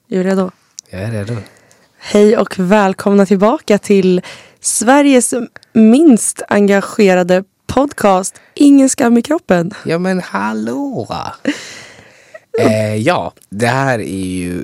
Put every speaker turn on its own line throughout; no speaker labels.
Är du redo?
Jag är redo.
Hej och välkomna tillbaka till Sveriges minst engagerade podcast Ingen skam i kroppen.
Ja men hallå! Ja, det här är ju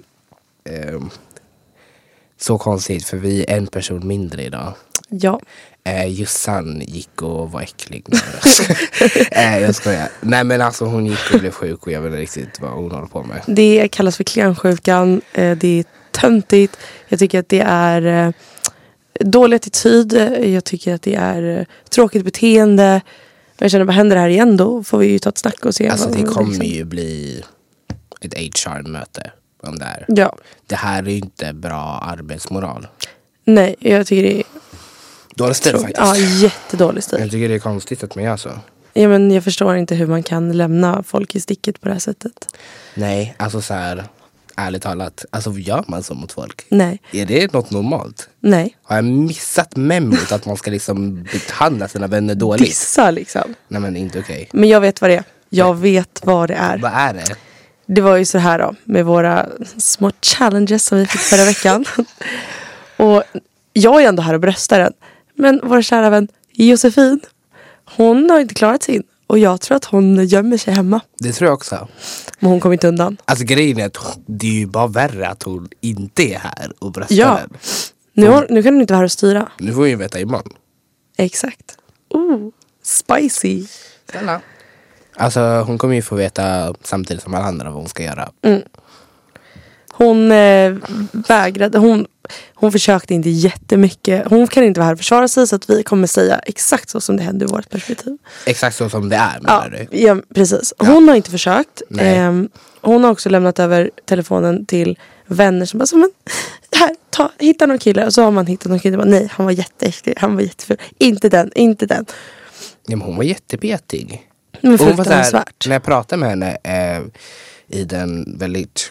så konstigt för vi är en person mindre idag.
Ja.
Jussan gick och var äcklig. Jag skojar. Nej men alltså hon gick och blev sjuk och jag vet inte riktigt vad hon håller på med.
Det kallas för kliensjukan. Det är töntigt. Jag tycker att det är dålig attityd. Jag tycker att det är tråkigt beteende. Jag känner, vad händer här igen då? Får vi ju ta ett snack och se.
Alltså det kommer ju bli ett HR-möte om det här.
Ja.
Det här är ju inte bra arbetsmoral.
Nej, jag tycker det är
Dålig stil faktiskt.
Ja, jättedålig stil.
Jag tycker det är konstigt att man gör så.
Ja, men jag förstår inte hur man kan lämna folk i sticket på det här sättet.
Nej, alltså så här, ärligt talat. Alltså gör man så mot folk?
Nej.
Är det något normalt?
Nej.
Har jag missat memot att man ska liksom behandla sina vänner dåligt?
Dissa liksom.
Nej men inte okej.
Men jag vet vad det är. Jag vet vad det är.
Vad är det?
Det var ju så här då. Med våra små challenges som vi fick förra veckan. Och jag är ändå här och bröstar den. Men vår kära vän Josefin, hon har inte klarat sin. Och jag tror att hon gömmer sig hemma.
Det tror jag också.
Men hon kommer inte undan.
Alltså grejen är att det är ju bara värre att hon inte är här och bröstar
Ja.
den.
Nu kan hon inte vara här och styra.
Nu får vi ju veta imorgon.
Exakt. Spicy.
Snälla. Alltså hon kommer ju få veta samtidigt som alla andra vad hon ska göra.
Hon vägrade. Hon försökte inte jättemycket. Hon kan inte vara här och försvara sig, så att vi kommer säga exakt så som det hände ur vårt perspektiv.
Exakt så som det är, menar du?
Ja, precis. Hon har inte försökt. Hon har också lämnat över telefonen till vänner som bara så, men här, hitta någon kille. Och så har man hittat någon kille och bara, nej, han var jätteäcklig, han var jätteful. Inte den.
Ja, men hon var jättebetig.
Men
Hon var så här,
fruktansvärt.
när jag pratade med henne i den väldigt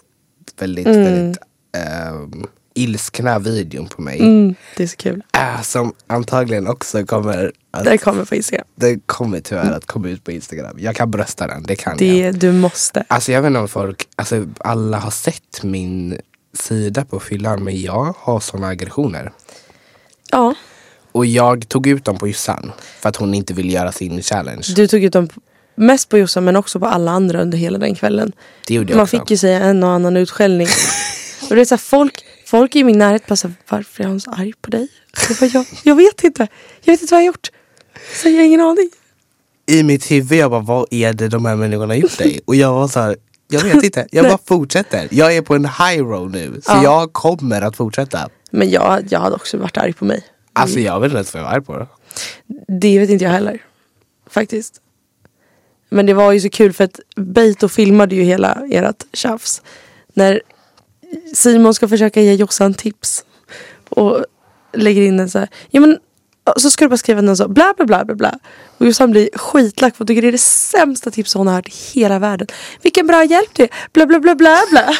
ilskna videon på mig.
Det är så kul.
Som antagligen också kommer
Det kommer på Instagram.
det kommer tyvärr att komma ut på Instagram. Jag kan brösta den, det kan jag.
Du måste.
Alltså jag vet inte om folk, alltså alla har sett min sida på fyllan, men jag har såna aggressioner.
Ja.
Och jag tog ut dem på Jussan för att hon inte vill göra sin challenge.
Du tog ut dem mest på Jossan, men också på alla andra under hela den kvällen.
Det gjorde jag
Man
också.
fick ju säga en och annan utskällning. Och det är så här, folk i min närhet bara så här, varför är han så arg på dig? Jag vet inte. Jag vet inte vad jag har gjort. Så jag har ingen aning.
I mitt huvud jag bara, vad är det de här människorna har gjort dig? Och jag var så här, jag vet inte. Jag bara fortsätter. Jag är på en high road nu. Så jag kommer att fortsätta.
Men jag hade också varit arg på mig.
Alltså jag vet inte ens vad jag är på det.
Det vet inte jag heller. Faktiskt. Men det var ju så kul för att Beito filmade ju hela ert tjafs. När Simon ska försöka ge Jossan tips. Och lägger in en så här. Ja men så ska du bara skriva någon så bla bla bla bla bla. Och Jossan blir skitlack för att tycker det är det sämsta tipset hon har hört i hela världen. Vilken bra hjälp det är. Bla bla bla bla bla.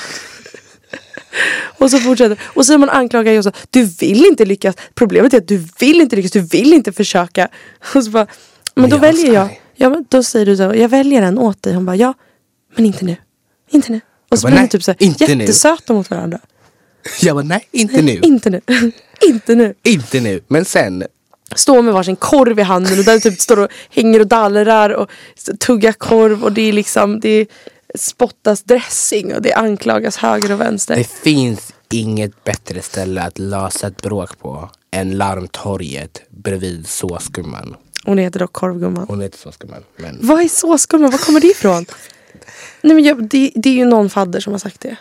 Och så fortsätter. Och Simon anklagar Jossan. Du vill inte lyckas. Problemet är att du vill inte lyckas. Du vill inte försöka. Och så bara, men då väljer jag. Ja men då säger du så. Jag väljer den åt dig. Hon bara, ja. Men inte nu. Inte nu. Och så blir de typ så här, jättesöta mot varandra.
Jag bara, nej, inte nu.
Inte nu. Inte nu.
Inte nu. Men sen
står med varsin korv i handen och där typ står och hänger och dallrar och tuggar korv och det är liksom, det spottas dressing och det anklagas höger och vänster.
det finns inget bättre ställe att lösa ett bråk på än Larmtorget bredvid såskumman.
Hon heter dock Korvgumman.
Hon heter såskumman. Men
Vad är såskumman? Var kommer det ifrån? Nej men det är ju någon fadder som har sagt det.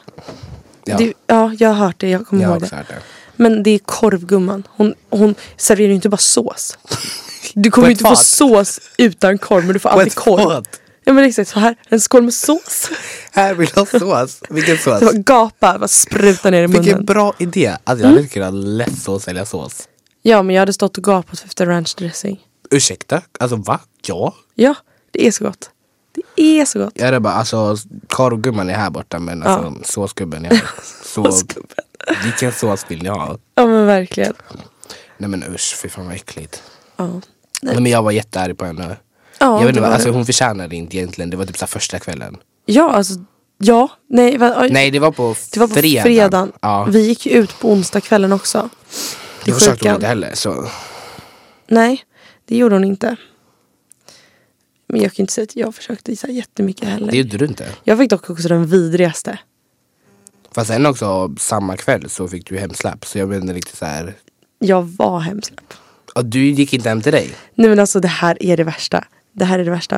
ja,
Jag har hört det, jag kommer
jag har
ihåg
också
det.
hört det.
Men det är Korvgumman. Hon serverar ju inte bara sås. Du kommer ju inte få sås utan korv, men du får alltid korv. Ja men exakt, så här, en skål med sås.
Här vill jag ha sås. Vilken sås?
Så gapa, bara spruta ner i munnen.
Vilken bra idé. Alltså jag hade kunnat lätt så sälja sås.
Ja, men jag hade stått och gapat efter ranch dressing.
Ursäkta? Alltså va? Ja?
Ja, det är så gott. Det är så gott.
Jag hade bara, alltså korvgumman är här borta, men alltså såsgubben är här.
Såsgubben.
Vilken sås vill ni ha?
Ja men verkligen.
Nej men usch, fy fan vad äckligt.
Ja.
Nej, men jag var jättearg på henne.
Ja,
jag vet inte,
det var
alltså
det.
hon förtjänade inte egentligen. Det var typ så här första kvällen.
Ja, alltså Ja, nej.
Nej, det var på
fredagen.
Ja.
Vi gick ju ut på onsdagskvällen också.
Det försökte hon inte heller. Så.
Nej, det gjorde hon inte. Men jag kan inte säga att jag försökte så här jättemycket heller.
Det gjorde du inte.
Jag fick dock också den vidrigaste.
Fast sen också samma kväll så fick du hemsläpp. Så jag menar lite så här.
Jag var hemsläpp.
Och du gick inte hem till dig?
Nej men alltså det här är det värsta. Det här är det värsta.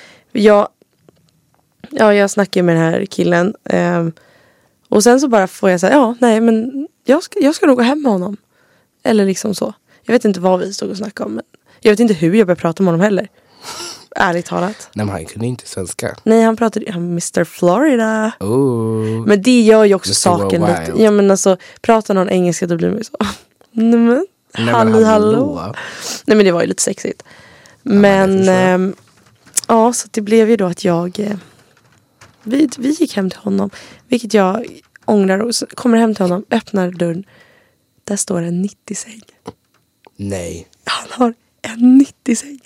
Jag snackar med den här killen. Och sen så bara får jag säga, men jag ska nog gå hem med honom. Eller liksom så. Jag vet inte vad vi stod och snackade om. Men jag vet inte hur jag började prata med honom heller. Ärligt talat.
Nej, men han kunde inte svenska.
Nej, han pratade Mr. Florida.
Oh.
Men det gör ju också
Mr.
saken
Worldwide.
lite. Ja men alltså, pratar någon engelska då blir man ju så. Nej men, hallå. Nej men det var ju lite sexigt. Men, så det blev ju då att vi gick hem till honom. Vilket jag ångrar. Och så kommer hem till honom, öppnar dörren. Där står en 90-säng.
Nej.
Han har en 90-säng.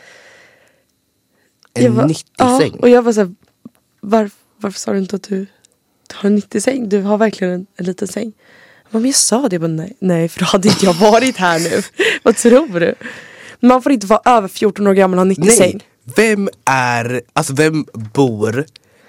En 90-säng?
Ja, och jag var så här, varför sa du inte att du har en 90-säng? Du har verkligen en liten säng. Men jag sa det, men nej, för då hade inte jag varit här nu. Vad tror du? Man får inte vara över 14 år gammal och ha 90-säng.
Vem bor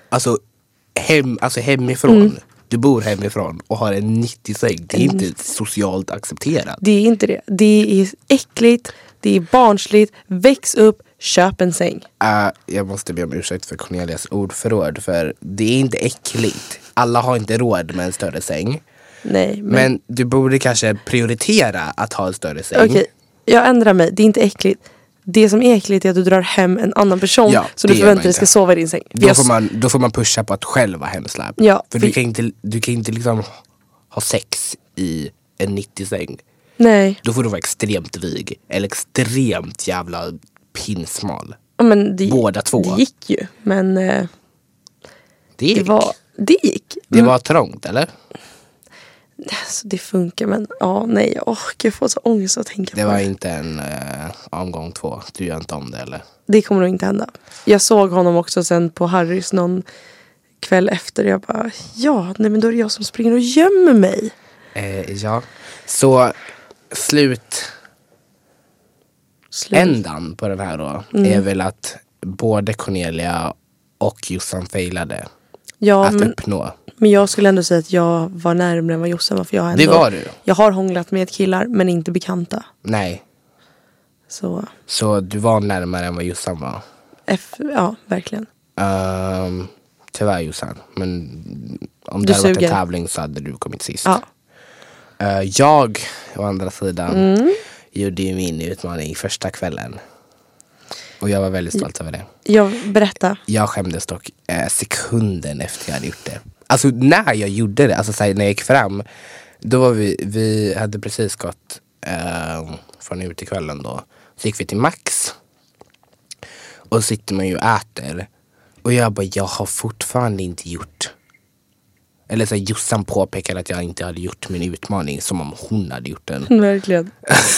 hemifrån? Du bor hemifrån och har en 90-säng. Det är inte socialt accepterat.
Det är inte det. Det är äckligt. Det är barnsligt. Väx upp. Köp en säng.
Jag måste be om ursäkt för Cornelias ordförråd. För det är inte äckligt. Alla har inte råd med en större säng.
Nej,
men du borde kanske prioritera att ha en större säng.
Okej, jag ändrar mig. Det är inte äckligt. Det som är äckligt är att du drar hem en annan person. Så du förväntar dig ska sova i din säng.
Då får man pusha på att själv vara hemsläpp.
Ja,
för du kan inte liksom ha sex i en 90-säng.
Nej.
Då får du vara extremt vig. Eller extremt jävla pinsmal.
Ja, men
båda två.
Det gick ju. Men
det gick.
Det gick.
Det var trångt, eller?
Alltså, det funkar, men jag får så ångest att tänka på det.
Det var inte en omgång 2. Du gör inte om det, eller?
Det kommer nog inte hända. Jag såg honom också sen på Harrys någon kväll efter. Jag bara, men då är det jag som springer och gömmer mig.
Ja. Så ändan på den här då är väl att både Cornelia och Jossan failade att uppnå. Men
jag skulle ändå säga att jag var närmare än vad Jossan var. För
det var du.
Jag har hånglat med killar, men inte bekanta.
Nej.
Så
du var närmare än vad Jossan var?
Ja, verkligen.
Tyvärr Jossan. Men om det hade varit en tävling så hade du kommit sist. Ja. Jag, å andra sidan, gjorde ju min utmaning första kvällen. Och jag var väldigt stolt över det.
Berätta.
Jag skämdes dock sekunden efter jag hade gjort det. Alltså när jag gjorde det, alltså så här, när jag gick fram, då var vi hade precis gått från ut till kvällen då. Så gick vi till Max. Och så sitter man ju och äter. Och jag har fortfarande inte gjort. Eller så Jossan påpekade att jag inte hade gjort min utmaning som om hon hade gjort den.
Verkligen.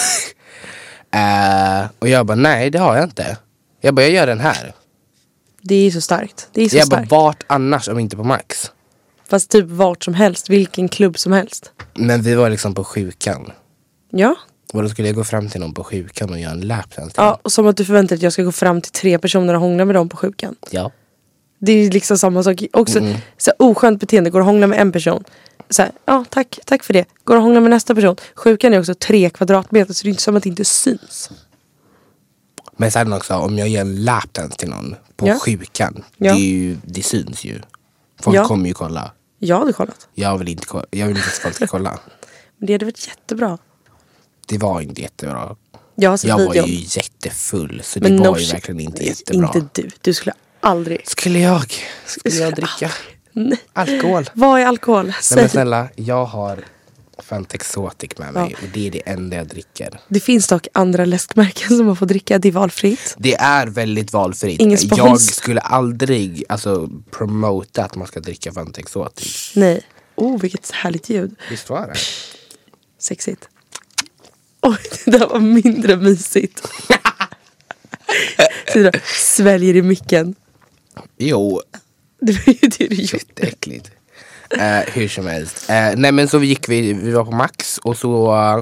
Och jag nej, det har jag inte. Jag gör den här.
Det är så starkt.
Vart annars om inte på Max?
Fast typ vart som helst, vilken klubb som helst.
Men vi var liksom på sjukan.
Ja. Och
då skulle jag gå fram till någon på sjukan och göra en lapdance.
Ja, och som att du förväntar dig att jag ska gå fram till 3 personer och hångla med dem på sjukan.
Ja.
Det är liksom samma sak. Också så oskönt beteende. Går och hångla med en person. Så här, tack för det. Går och hångla med nästa person. Sjukan är också 3 kvadratmeter. Så det är inte som att det inte syns.
Men sen också, om jag gör en lapdance till någon på sjukan. Det syns ju. Folk kommer ju kolla. Jag hade kollat. Jag vill inte att folk ska kolla. Men det hade varit jättebra. Det var inte jättebra. Jag var ju jättefull. Så det var ju verkligen inte jättebra. Inte du. Du skulle aldrig. Skulle jag dricka? Nej. Alkohol. Vad är alkohol? Nej, men snälla, jag har Fanta Exotic med mig. Och det är det enda jag dricker. Det finns dock andra läskmärken som man får dricka. Det är valfritt. Det är väldigt valfritt. Ingen spons. Jag skulle aldrig promota att man ska dricka Fanta Exotic. Nej. Vilket härligt ljud. Visst var det? Sexigt. Oj, det där var mindre mysigt. Så sväljer i micken. Jo,
Det var ju det du gjorde.
Jätteäckligt. Hur som helst. Nej men så vi var på Max och så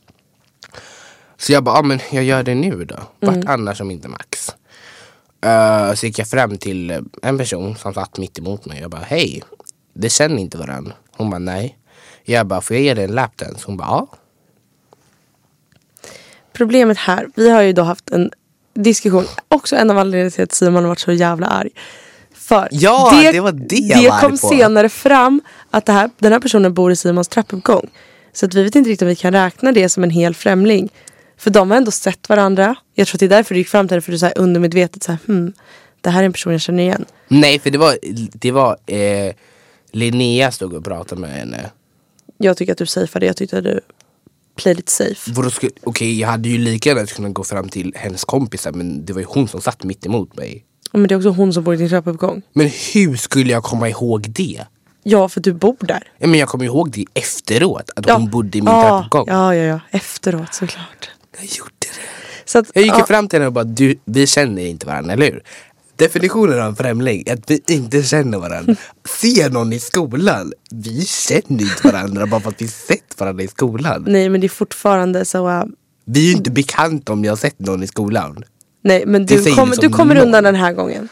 jag bara, men jag gör det nu då. Vart annars om inte Max? Så gick jag fram till en person som satt mitt emot mig. Jag bara, hej, det känner inte varandra. Hon bara, nej. Jag bara, får jag ge dig en lapdance? Hon bara, ja.
Problemet här, vi har ju då haft en diskussion. Också en av anledningarna till att Simon har varit så jävla arg. För
det var det jag
det kom senare fram att den här personen bor i Simons trappuppgång. Så att vi vet inte riktigt om vi kan räkna det som en hel främling. För de har ändå sett varandra. Jag tror att det är därför du gick fram till det. För du så här undermedvetet så här, det här är en person jag känner igen.
Nej, för det var Linnea stod och pratade med henne.
Jag tycker att du safeade. Jag tyckte att du played it safe.
Okej, jag hade ju lika gärna kunnat gå fram till hennes kompisar. Men det var ju hon som satt mitt emot mig.
Men det är också hon som bor i din trappuppgång.
Men hur skulle jag komma ihåg det?
Ja, för du bor där.
Ja, men jag kommer ihåg det efteråt. Att hon bodde i min trappuppgång.
Ja, efteråt såklart.
Jag gjorde det.
Så att,
jag gick fram till henne och bara, vi känner inte varandra, eller hur? Definitionen av en främling är att vi inte känner varandra. Ser någon i skolan, vi känner inte varandra bara för att vi sett varandra i skolan.
Nej, men det är fortfarande så...
Vi är ju inte bekanta om jag har sett någon i skolan.
Nej, men du kommer undan den här gången.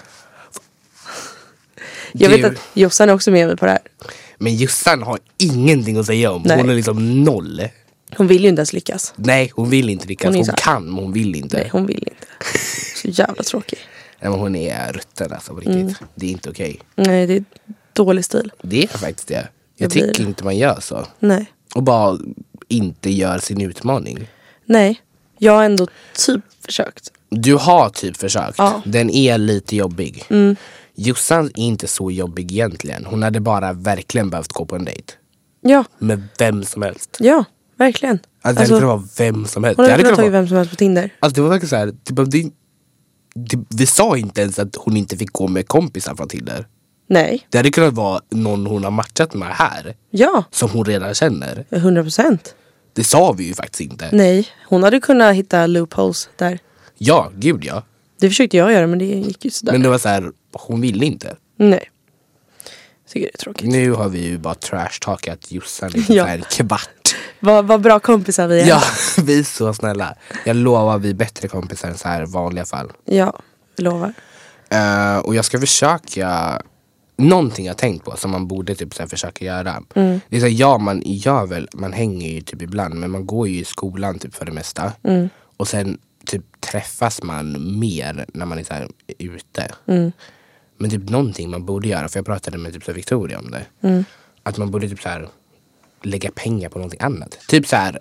Jag vet att Jossan är också med mig på det här.
Men Jossan har ingenting att säga om.
Nej.
Hon är liksom noll.
Hon vill ju inte ens lyckas.
Nej, hon vill inte lyckas. Hon kan, men hon vill inte.
Nej, hon vill inte. Så jävla tråkig.
Nej, men hon är rutten alltså på riktigt. Det är inte okej.
Nej, det är dålig stil.
Det är faktiskt det. Jag tycker inte man gör så.
Nej.
Och bara inte gör sin utmaning.
Nej, jag har ändå typ försökt.
Du har typ försökt.
Ja.
Den är lite jobbig. Jossan är inte så jobbig egentligen. Hon hade bara verkligen behövt gå på en dejt.
Ja.
Med vem som helst.
Ja, verkligen.
Alltså det hade kunnat vara vem som helst.
Hon hade kunnat tagit vem som helst på Tinder.
Alltså det var verkligen så här. Vi sa inte ens att hon inte fick gå med kompisar från Tinder.
Nej.
Det hade kunnat vara någon hon har matchat med här.
Ja.
Som hon redan känner.
100%.
Det sa vi ju faktiskt inte.
Nej, hon hade kunnat hitta loopholes där.
Ja, gud ja.
Det försökte jag göra, men det gick ju sådär.
Men det var så här, hon ville inte.
Nej. Jag tycker det är tråkigt.
Nu har vi ju bara trash-talkat Jossan i så här kvart.
Vad bra kompisar vi är.
Ja, vi är så snälla. Jag lovar, vi är bättre kompisar än så här vanliga fall.
Ja, jag lovar.
Och jag ska försöka... Någonting jag tänkt på som man borde typ så här försöka göra. Det är så här, ja, man hänger ju typ ibland. Men man går ju i skolan typ för det mesta. Och sen typ träffas man mer när man är så här ute. Men typ någonting man borde göra. För jag pratade med typ så här Victoria om det. Att man borde typ så här lägga pengar på någonting annat. Typ så här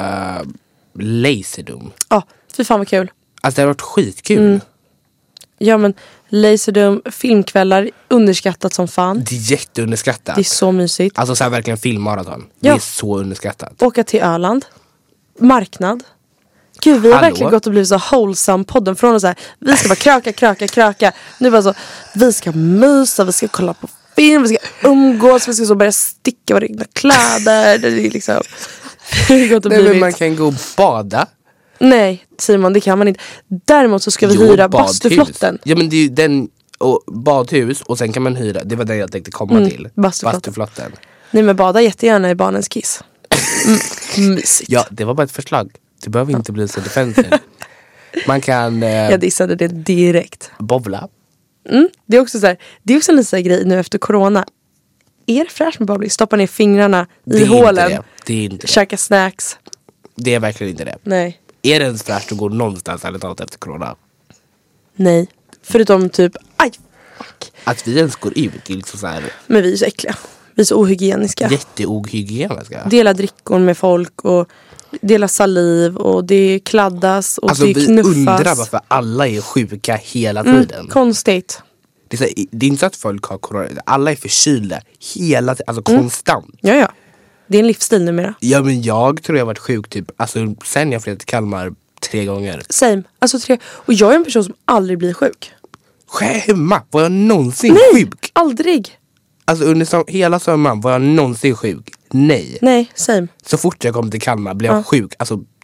Laserdom.
Ja, fy fan vad kul.
Alltså det har varit skitkul.
Ja, men Laserdom, filmkvällar, underskattat som fan.
Det är jätteunderskattat.
Det är så mysigt.
Alltså så här verkligen filmmaraton.
Ja.
Det är så underskattat.
Åka till Öland. Marknad. Gud, vi har verkligen gått och blivit så wholesome podden. Från och så här, vi ska bara kröka. Nu bara så, vi ska mysa, vi ska kolla på film, vi ska umgås, vi ska så börja sticka våra egna kläder. Det är liksom...
Nej, men man kan gå och bada.
Nej, Simon, det kan man inte. Däremot så ska vi hyra bastuflotten.
Ja, men det är ju den och badhus. Och sen kan man hyra, det var det jag tänkte komma till. Bastuflotten.
Nej, men bada jättegärna i barnens kiss. Mysigt.
Ja, det var bara ett förslag. Det behöver inte bli så defensiv. Man kan
jag dissade det direkt.
Bowla.
Det är också så här, det är också en liten grej nu efter corona. Är det fräscht med bowling? Stoppa ner fingrarna i hålen.
Det är inte det.
Käka snacks.
Det är verkligen inte det.
Nej.
Är det ens fräscht att gå någonstans efter corona?
Nej. Förutom typ, fuck.
Att vi ens går ut, det är liksom så här.
Men vi är så äckliga. Vi är så ohygieniska.
Jätteohygieniska.
Dela drickor med folk och dela saliv och det kladdas och alltså, det knuffas.
Vi undrar varför alla är sjuka hela tiden.
Konstigt.
Det är inte så att folk har corona. Alla är förkylda hela tiden, alltså konstant.
Ja. Det är en livsstil numera.
Ja, men jag tror jag har varit sjuk typ, alltså sen jag flyttade till Kalmar 3 gånger.
Same, alltså 3. Och jag är en person som aldrig blir sjuk.
Skämma, var jag någonsin sjuk?
Aldrig.
Alltså under hela sommaren var jag någonsin sjuk. Nej,
same.
Så fort jag kom till Kalmar blev jag sjuk, alltså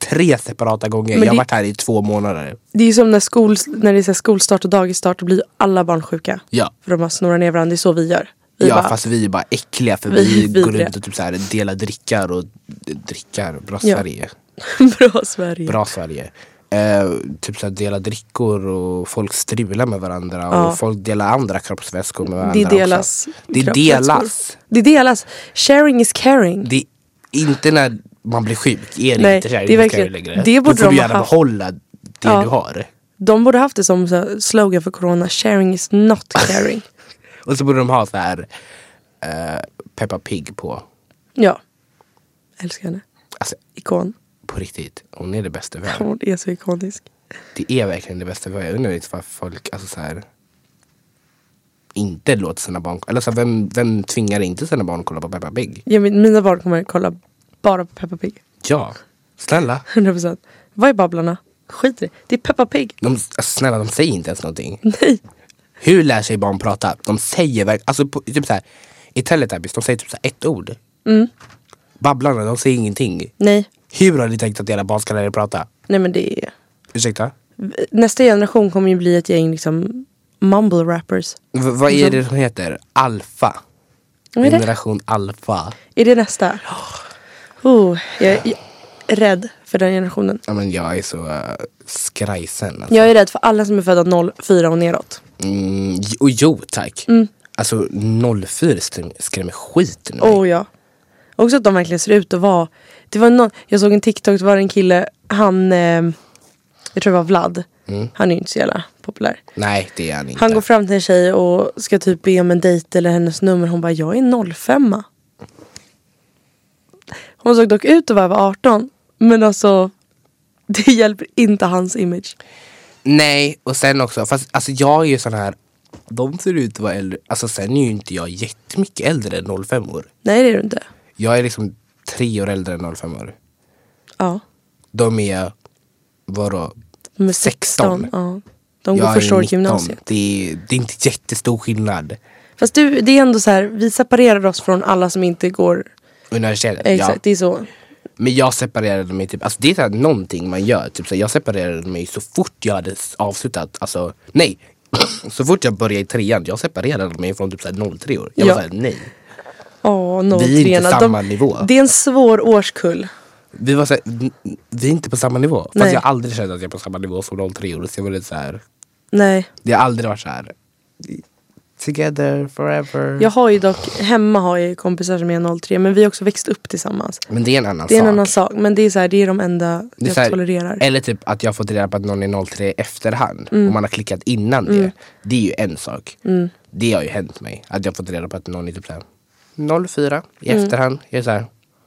3 separata gånger. Jag har varit här i 2 månader.
Det är som när det är skolstart och dagisstart, och blir alla barn sjuka.
Ja.
För de har snurrat ner varandra, det är så vi gör.
Fast vi är bara äckliga, för vi går runt och typ så här delar drickar. Bra Sverige.
Bra
Sverige. Typ så här dela drickor, och folk strular med varandra, och folk delar andra kroppsvätskor med varandra.
Det delas. Sharing is caring.
Det är inte när man blir sjuk. Inte sharing is caring längre.
Det borde
du får gärna behålla det du har.
De borde haft det som så slogan för corona. Sharing is not caring.
Och så borde de ha så här Peppa Pig på.
Ja. Älskar henne.
Alltså,
ikon.
På riktigt. Hon är det bästa vi har.
Hon är så ikonisk.
Det är verkligen det bästa vi har. Jag undrar inte varför folk alltså så här inte låter sina barn. Eller så vem tvingar inte sina barn att kolla på Peppa Pig?
Ja, mina barn kommer kolla bara på Peppa Pig.
Ja. Snälla.
100%. Vad är Babblarna? Skit i det. Det är Peppa Pig.
Snälla, de säger inte ens någonting.
Nej.
Hur lär sig barn prata? De säger verkligen, alltså typ så här, i Teletubbies, de säger typ så här 1 ord. Babblarna, de säger ingenting.
Nej.
Hur har ni tänkt att era barn ska lära er prata?
Nej, men det är...
Ursäkta?
Nästa generation kommer ju bli ett gäng liksom mumble rappers.
Vad är det som heter? Alfa. Generation alfa.
Är det nästa? Jag är rädd för den generationen.
Ja, men jag är så skrajsen. Alltså.
Jag är rädd för alla som är födda 04 och neråt.
Jo, tack. Alltså 04 skrämmer skit nu.
Ja. Också att de verkligen ser ut att vara... Det var jag såg en TikTok, det var en kille, han... jag tror det var Vlad. Han är ju inte så jävla populär.
Nej, det är han inte.
Han går fram till en tjej och ska typ be om en dejt eller hennes nummer. Hon bara, jag är 05. Hon såg dock ut att vara 18. Men alltså, det hjälper inte hans image.
Nej, och sen också, fast alltså jag är ju sån här, de ser ut att vara äldre. Alltså sen är ju inte jag jättemycket äldre än 05 år.
Nej, det är du inte.
Jag är liksom 3 år äldre än 05 år.
Ja.
De är, vadå?
De är 16. Ja. De går första året gymnasiet.
Det är inte jättestor skillnad.
Fast det är ändå så här, vi separerar oss från alla som inte går
universitetet.
Exakt, det är så.
Men jag separerade mig typ, alltså det är så här någonting man gör typ så jag separerade mig så fort jag hade avslutat, alltså nej. Så fort jag började i 3:an, jag separerade mig från typ så här 03 år. Jag var så här, nej. Vi är inte samma nivå.
Det är en svår årskull.
Vi var så här, vi är inte på samma nivå. Fast jag har aldrig känt att jag är på samma nivå som 03 år. Så jag var lite så här.
Nej.
Det har aldrig varit så här. Together forever.
Jag har ju dock, hemma har jag kompisar som är 03. Men vi har också växt upp tillsammans.
Men det är en annan sak.
Det är en annan sak. Men det är så här, det är de enda jag
här,
tolererar.
Eller typ att jag fått reda på att någon är 03 i efterhand. Och man har klickat innan det. Det är ju en sak. Det har ju hänt mig. Att jag fått reda på att någon är typ så här 04 i efterhand. Jag är så här.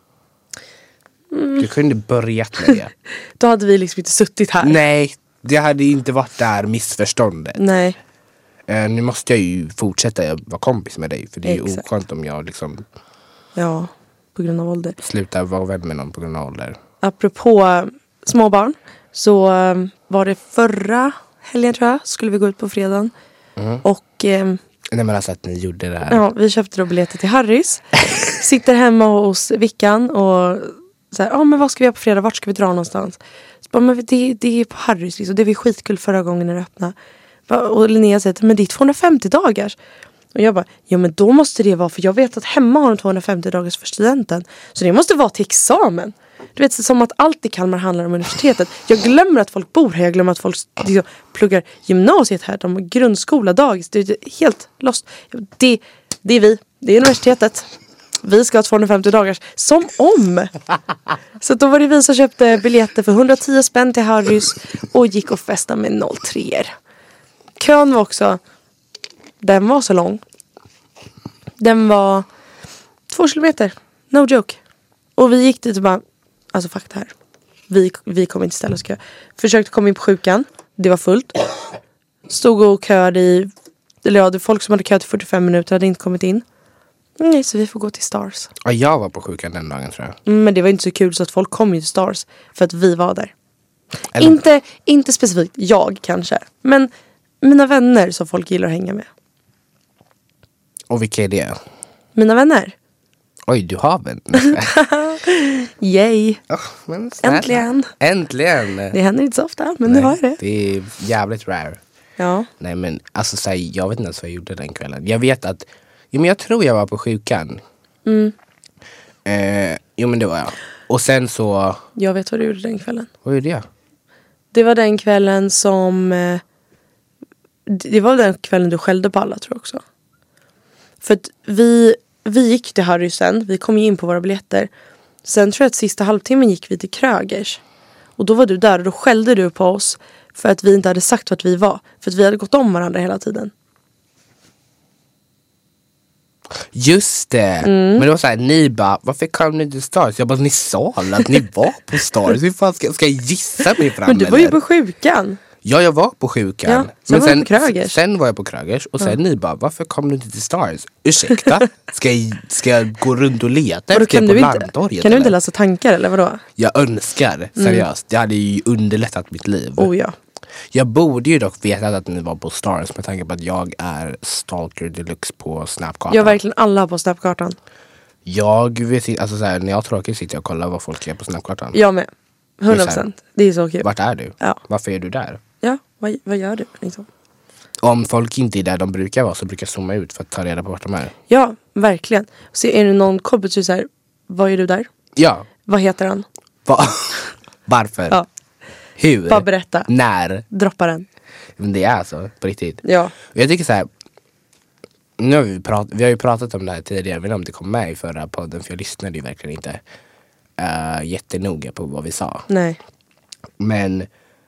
Du kunde börjat med det.
Då hade vi liksom inte suttit här.
Nej, det hade inte varit där missförståndet.
Nej.
Nu måste jag ju fortsätta vara kompis med dig. För det är ju oskönt om jag liksom...
Ja, på grund av ålder.
Sluta vara vän med någon på grund av ålder.
Apropå småbarn. Så var det förra helgen tror jag. Skulle vi gå ut på fredagen. Och... nej
men alltså att ni gjorde det här.
Ja, vi köpte då biljetter till Harrys. Sitter hemma hos Vickan och... Så här, men vad ska vi göra på fredag? Vart ska vi dra någonstans? Så bara, men det är på Harrys liksom. Det var skitkul förra gången när det öppnade. Och Linnea säger, men det är 250 dagars. Och jag bara, ja men då måste det vara. För jag vet att hemma har de 250 dagars för studenten. Så det måste vara till examen. Du vet, som att allt i Kalmar handlar om universitetet. Jag glömmer att folk bor här. Jag glömmer att folk liksom pluggar gymnasiet här. De har grundskola, dagis. Det är helt lost. Det är vi. Det är universitetet. Vi ska ha 250 dagars. Som om. Så då var det vi som köpte biljetter för 110 spänn till Harrys. Och gick och festade med 03. Kön var också. Den var så lång. Den var 2 kilometer. No joke. Och vi gick dit och bara. Alltså fuck det här. Vi kommer inte ställa oss kö. Försökte komma in på sjukan. Det var fullt. Stod och köade i. Eller ja, det folk som hade köat i 45 minuter hade inte kommit in. Nej, så vi får gå till Stars.
Ja, jag var på sjukan den dagen tror jag.
Men det var inte så kul så att folk kom ju till Stars. För att vi var där. Inte specifikt jag kanske. Men mina vänner som folk gillar att hänga med.
Och vilka är det?
Mina vänner?
Oj, du har en.
Yay.
Men
Äntligen. Det händer inte så ofta, men det var det.
Det är jävligt rare.
Ja.
Nej, men alltså så här, jag vet inte ens vad jag gjorde den kvällen. Jag vet att, men jag tror jag var på sjukan. Jo, men det var jag. Och sen så...
Jag vet vad du gjorde den kvällen.
Vad gjorde jag?
Det var den kvällen som... Det var den kvällen du skällde på alla, tror jag också. För att vi gick till Harry sen. Vi kom ju in på våra biljetter. Sen tror jag att sista halvtimmen gick vi till Krögers. Och då var du där och då skällde du på oss. För att vi inte hade sagt vart vi var. För att vi hade gått om varandra hela tiden.
Just det. Men det var så här, ni bara, varför kom ni till Stars? Jag bara, ni sa att ni var på Stars. Hur fan ska jag gissa mig fram?
Men du var ju på sjukan.
Ja, jag var på sjukan.
Ja,
men sen var jag på Krögers. Och sen ni bara, varför kom du inte till Stars? Ursäkta? Ska jag gå runt och leta efter på Larmtorget?
Kan du inte läsa tankar eller vadå?
Jag önskar, seriöst. Det hade ju underlättat mitt liv.
Oh ja.
Jag borde ju dock veta att ni var på Stars med tanke på att jag är stalker deluxe på Snapkartan.
Jag verkligen alla på Snapkartan.
Jag vet inte, alltså såhär, när jag har tråkigt sitter jag och kollar vad folk är på Snapkartan.
Jag med, 100%. Det är så kul.
Vart är du?
Ja.
Varför är du där?
Ja, vad gör du liksom?
Om folk inte är där de brukar vara så brukar jag zooma ut för att ta reda på vart de är.
Ja, verkligen. Så är det någon kompis så här, vad är du där?
Ja.
Vad heter han?
Varför?
Ja.
Hur?
Bara berätta.
När?
Droppa den.
Men det är så, på riktigt.
Ja.
Och jag tycker så här. Nu har vi har ju pratat om det här tidigare. Jag vet inte om det kom med i förra podden. För jag lyssnade ju verkligen inte jättenoga på vad vi sa.
Nej.
Men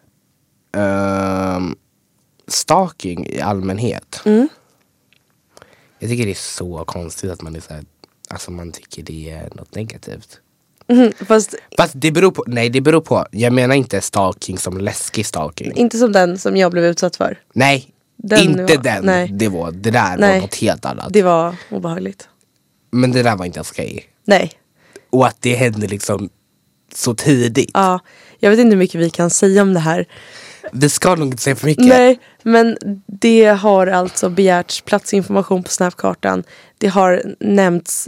stalking i allmänhet. Jag tycker det är så konstigt att man är så här, alltså man tycker det är något negativt.
Fast
det beror på. Nej, det beror på. Jag menar inte stalking som läskig stalking.
inte som den som jag blev utsatt för.
Nej, inte den.
Nej.
Det där var något helt annat.
Det var obehagligt.
Men det där var inte ens okej.
Nej.
Och att det hände liksom så tidigt.
Ja, jag vet inte hur mycket vi kan säga om det här.
Det ska nog inte säga för mycket.
Nej, men det har alltså begärts platsinformation på Snapkartan. Det har nämnts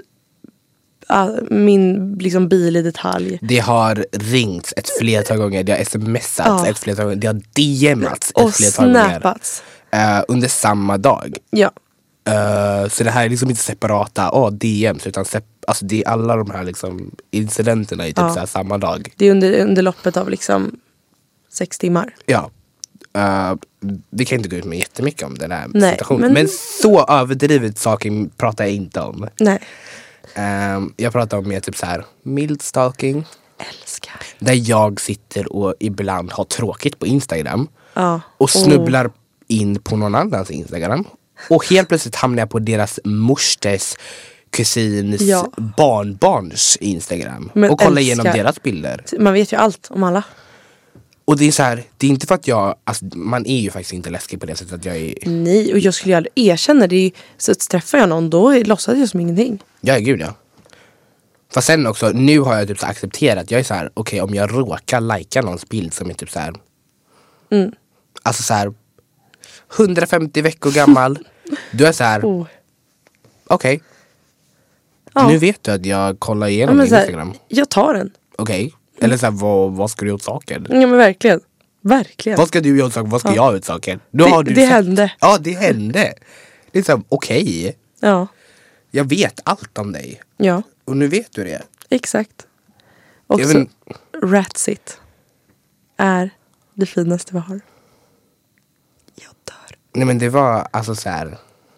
min liksom bil i detalj.
Det har ringts ett flertal gånger. Det har smsats ett flertal gånger. Det har DMats ett flertal
snappats.
Gånger. Under samma dag.
Ja.
Så det här är liksom inte separata DMs utan alltså det är alla de här liksom incidenterna i typ så här samma dag.
Det är under loppet av liksom 6 timmar.
Ja. Vi kan inte gå ut med jättemycket om den här situationen.
Men
men så överdrivet saker pratar jag inte om.
Nej.
Jag pratar om mer typ så här mild stalking.
Älskar.
Där jag sitter och ibland har tråkigt på Instagram.
Ja.
Och snubblar in på någon annans Instagram. Och helt plötsligt hamnar jag på deras mosters kusins barnbarns Instagram. Men och kollar igenom deras bilder.
Man vet ju allt om alla.
Och det är så här, det är inte för att man är ju faktiskt inte läskig på det sättet att jag är...
Nej, och jag skulle ju aldrig erkänna det. Så att träffar jag någon, då låtsas jag som ingenting.
Ja, gud ja. Fast sen också, nu har jag typ så accepterat. Jag är så här, okej, om jag råkar lajka någons bild som är typ så här... Alltså så här 150 veckor gammal. Du är så här... Okej. Nu vet du att jag kollar igenom din Instagram.
Jag tar den.
Okej. Eller så här, vad ska du göra åt saken?
Ja, men verkligen. Verkligen.
Vad ska du göra åt saken? Vad ska jag göra åt saken?
Det hände.
Ja, det hände. Det är så här, okej.
Ja.
Jag vet allt om dig.
Ja.
Och nu vet du det.
Exakt. Och så Ratsit är det finaste vi har. Jag dör.
Nej, men det var alltså så här.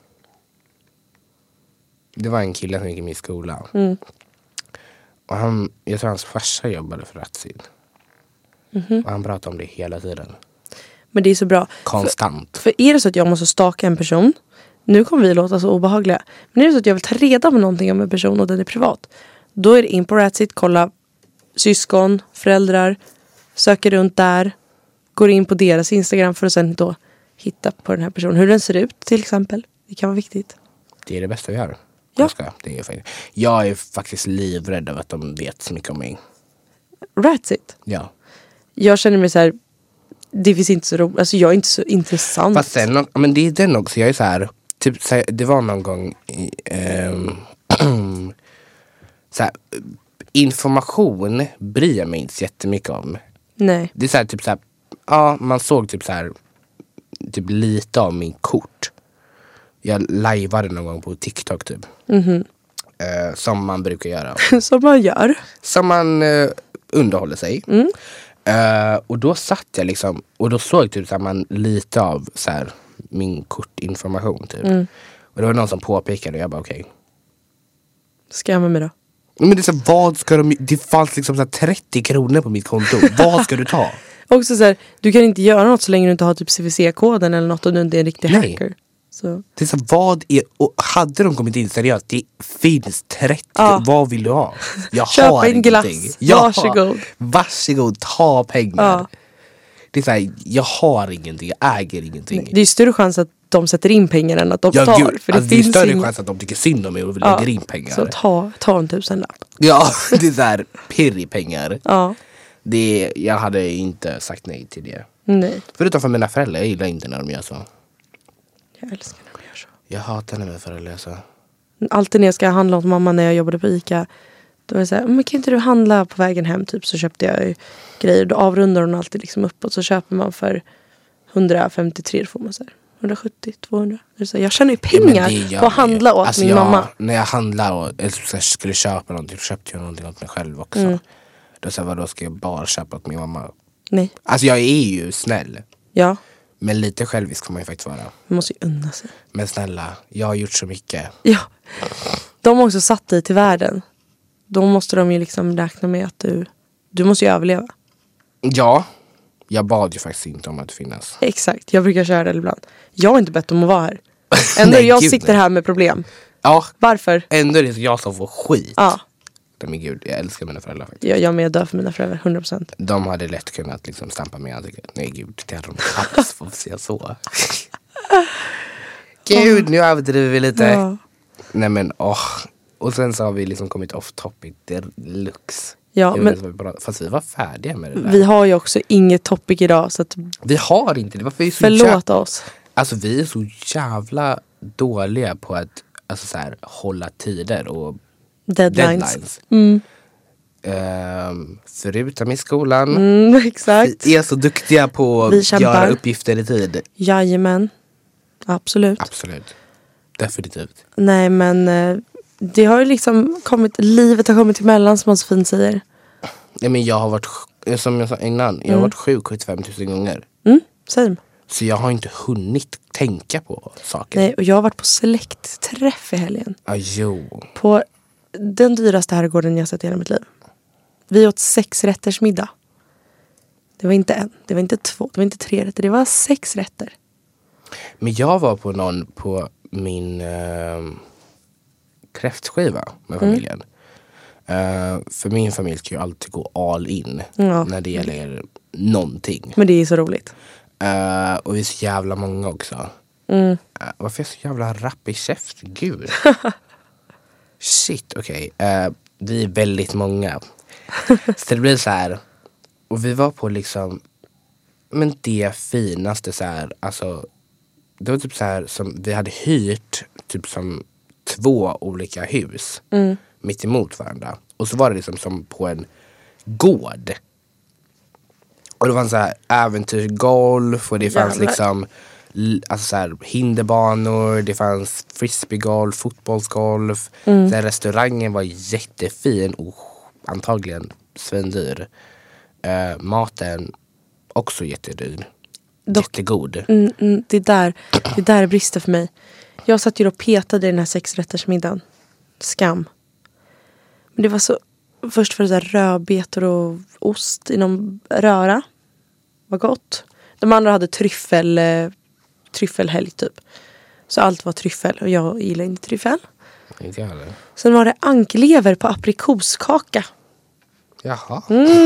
Det var en kille som gick i min skola. Och jag tror hans farsa jobbade för Ratsit. Och han pratade om det hela tiden.
Men det är så bra.
Konstant.
För är det så att jag måste staka en person. Nu kommer vi låta så obehagliga. Men är det så att jag vill ta reda på någonting om en person och den är privat. Då är det in på Ratsit, kolla syskon, föräldrar. Söker runt där. Går in på deras Instagram för att sen då hitta på den här personen. Hur den ser ut till exempel. Det kan vara viktigt.
Det är det bästa vi gör.
Ja.
Jag är faktiskt livrädd över att de vet så mycket om mig.
Ratsit?
Ja.
Jag känner mig så här. Det finns inte så roligt. Alltså jag är inte så intressant.
Fast sen, men det är den också. Jag är så här. Typ, det var någon gång så här, information bryr jag mig inte så jättemycket om.
Nej.
Det är så här, typ så här, ja, man såg typ så här, typ lite av min kort. Jag lajvade någon gång på TikTok typ. Som man brukar göra.
Som man gör.
Som man underhåller sig. Och då satt jag liksom, och då såg typ så här, man lite av så här, min kortinformation typ. Och det var någon som påpekade och jag bara okej.
Ska jag med mig då?
Men det är så här, vad ska de, det fanns liksom så här 30 kronor på mitt konto. Vad ska du ta?
Också så här, du kan inte göra något så länge du inte har typ CVC-koden eller något, om du inte är en riktig hacker. Så.
Det är så, vad är, och hade de kommit in seriöst, det finns 30, vad vill du ha? Jag
köpa
har
en glass, varsågod.
Varsågod, ta pengar. Det är så här, jag har ingenting, jag äger ingenting.
Nej, det är större chans att de sätter in pengar än att de tar.
Gud, för det är större chans att de tycker synd om mig och vill lägga in pengar.
Så ta en 1000-lapp.
Ja, det är så här pirrig-pengar.
Ja.
Jag hade inte sagt nej till det.
Nej.
Förutom för mina föräldrar, jag gillar inte när de gör så.
Jag älskar när de gör så.
Jag hatar när mina föräldrar gör så.
Alltid när jag ska handla åt mamma när jag jobbade på ICA, då är det så här, men kan inte du handla på vägen hem typ, så köpte jag grejer. Då avrundar hon alltid liksom uppåt, så köper man för 153, får man så här 170, 200. Så jag tjänar ju pengar på att handla åt min mamma.
När jag handlar och skulle köpa någonting, köpte jag någonting åt mig själv också. Då sa jag, då ska jag bara köpa åt min mamma? Nej. Alltså jag är ju snäll. Ja. Men lite självisk får man ju faktiskt vara.
Man måste ju unna sig.
Men snälla, jag har gjort så mycket.
Ja. De har också satt dig till världen. Då måste de ju liksom räkna med att du måste ju överleva.
Ja. Jag bad ju faktiskt inte om att finnas.
Exakt, jag brukar köra det ibland. Jag har inte bett om att vara här. Ändå jag sitter här med problem.
Ja.
Varför?
Ändå är det jag som får skit.
Ja.
Men gud, jag älskar mina föräldrar faktiskt.
Jag är med och dör för mina föräldrar, 100%.
De hade lätt kunnat liksom stampa mig. Nej gud, det hade de alls får säga så. Gud, nu överdriver vi lite. Ja. Nej men, Och sen så har vi liksom kommit off topic deluxe.
Ja, men
fast vi var färdiga med det där.
Vi har ju också inget topic idag, så att
vi har inte det. Varför är så
förlåt oss.
Alltså vi är så jävla dåliga på att alltså, så här, hålla tider och deadlines. Förutom i skolan.
Exakt.
Vi är så duktiga på att göra uppgifter i tid.
Jajamän. Absolut.
Definitivt.
Nej men det har ju liksom livet har kommit emellan, som man så fint säger.
Ja, men jag har varit, som jag sa innan, jag har varit sjuk 75 000 gånger.
Same.
Så jag har inte hunnit tänka på saker.
Nej, och jag har varit på släktträff i helgen.
Jo.
På den dyraste herrgården jag sett i hela mitt liv. Vi åt 6 rätters middag. Det var inte 1, det var inte 2, det var inte 3 rätter, det var 6 rätter.
Men jag var på min kräftskiva med familjen. För min familj ska ju alltid gå all in när det gäller någonting.
Men det är så roligt.
Och vi är så jävla många också. Varför är jag så jävla rapp i käften? Gud. Shit, okej. Vi är väldigt många. Så det blir så här. Och vi var på liksom, men det finaste så här, alltså det var typ så här som vi hade hyrt typ som 2 olika hus mitt emot varandra. Och så var det liksom som på en gård. Och det var en så här äventyrsgolf och det fanns liksom alltså så här hinderbanor, det fanns frisbeegolf, fotbollsgolf. Så här, restaurangen var jättefin och antagligen svindyr. Maten också jättedyr. Jättegod.
Det där är brister för mig. Jag satt ju och petade i den här 6-rättersmiddagen. Skam. Men det var så, först var det så här rödbetor och ost i någon röra. Var gott. De andra hade tryffelhelg typ. Så allt var tryffel och jag gillar inte tryffel.
Inte jag heller.
Sen var det anklever på aprikoskaka.
Jaha.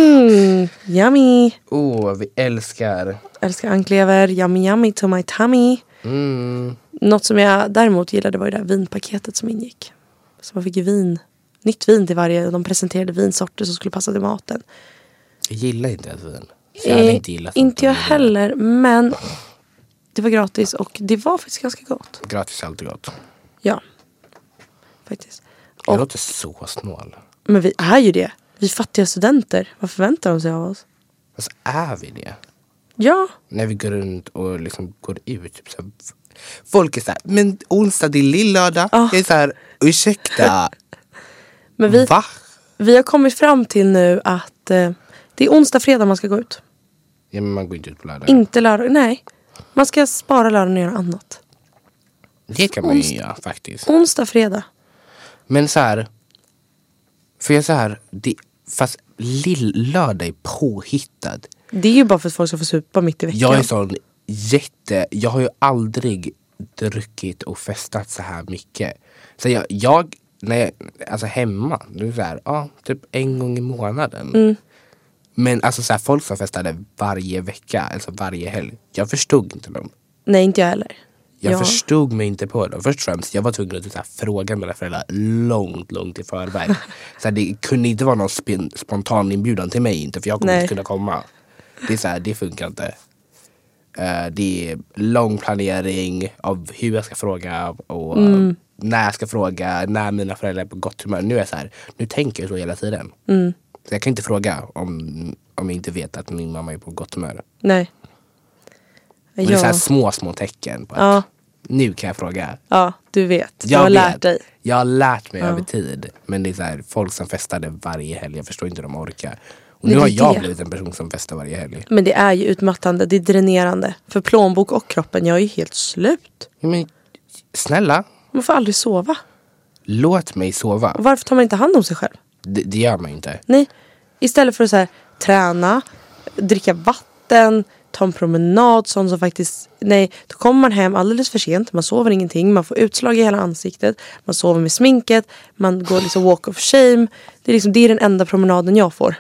Yummy.
Vi älskar
anklever. Yummy to my tummy. Något som jag däremot gillade var det där vinpaketet som ingick. Så man fick ju nytt vin till varje. De presenterade vinsorter som skulle passa till maten.
Jag gillar inte ens vin. Jag hade inte gillat
inte jag heller, men det var gratis och det var faktiskt ganska gott.
Gratis är alltid gott.
Ja, faktiskt.
Jag låter så snål.
Men vi är ju det. Vi är fattiga studenter. Vad förväntar de sig av oss?
Alltså är vi det?
Ja.
När vi går runt och liksom går ut. Typ så här, folk är så här, men onsdag det är lillördag. Jag är så här, ursäkta.
Men vi har kommit fram till nu att det är onsdag, fredag man ska gå ut.
Ja, men man går inte ut på lördag.
Inte lördag, nej. Man ska spara lördagen och göra annat.
Det kan man ju göra faktiskt.
Onsdag, fredag.
Men så här, för jag så här, fast lillördag är påhittad.
Det är ju bara för att folk ska få supa mitt i veckan.
Jag är sån jag har ju aldrig druckit och festat så här mycket. Så jag när jag, alltså hemma, det är så här, typ en gång i månaden. Men alltså så här, folk som festade varje vecka, alltså varje helg. Jag förstod inte dem.
Nej, inte jag heller.
Jag förstod mig inte på dem. Först och främst, jag var tvungen att så här, fråga mina föräldrar långt i förväg. Så här, det kunde inte vara någon spontan inbjudan till mig inte, för jag kommer inte kunna komma. Det är så här, det funkar inte. Det är lång planering av hur jag ska fråga och när jag ska fråga, när mina föräldrar är på gott humör. Nu är jag så här, nu tänker jag så hela tiden. Så jag kan inte fråga om jag inte vet att min mamma är på gott humör.
Nej.
Men det är så här små tecken på att nu kan jag fråga.
Ja, du vet. Du har lärt dig.
Jag har lärt mig över tid. Men det är så här, folk som festade varje helg. Jag förstår inte hur de orkar. Och nu har jag blivit en person som festar varje helg.
Men det är ju utmattande, det är dränerande. För plånbok och kroppen, jag är ju helt slut.
Men snälla.
Man får aldrig sova.
Låt mig sova.
Och varför tar man inte hand om sig själv?
Det gör man inte.
Nej, istället för att så här, träna, dricka vatten, ta en promenad, sånt som faktiskt... Nej, då kommer man hem alldeles för sent. Man sover ingenting, man får utslag i hela ansiktet. Man sover med sminket, man går liksom walk of shame. Det är den enda promenaden jag får.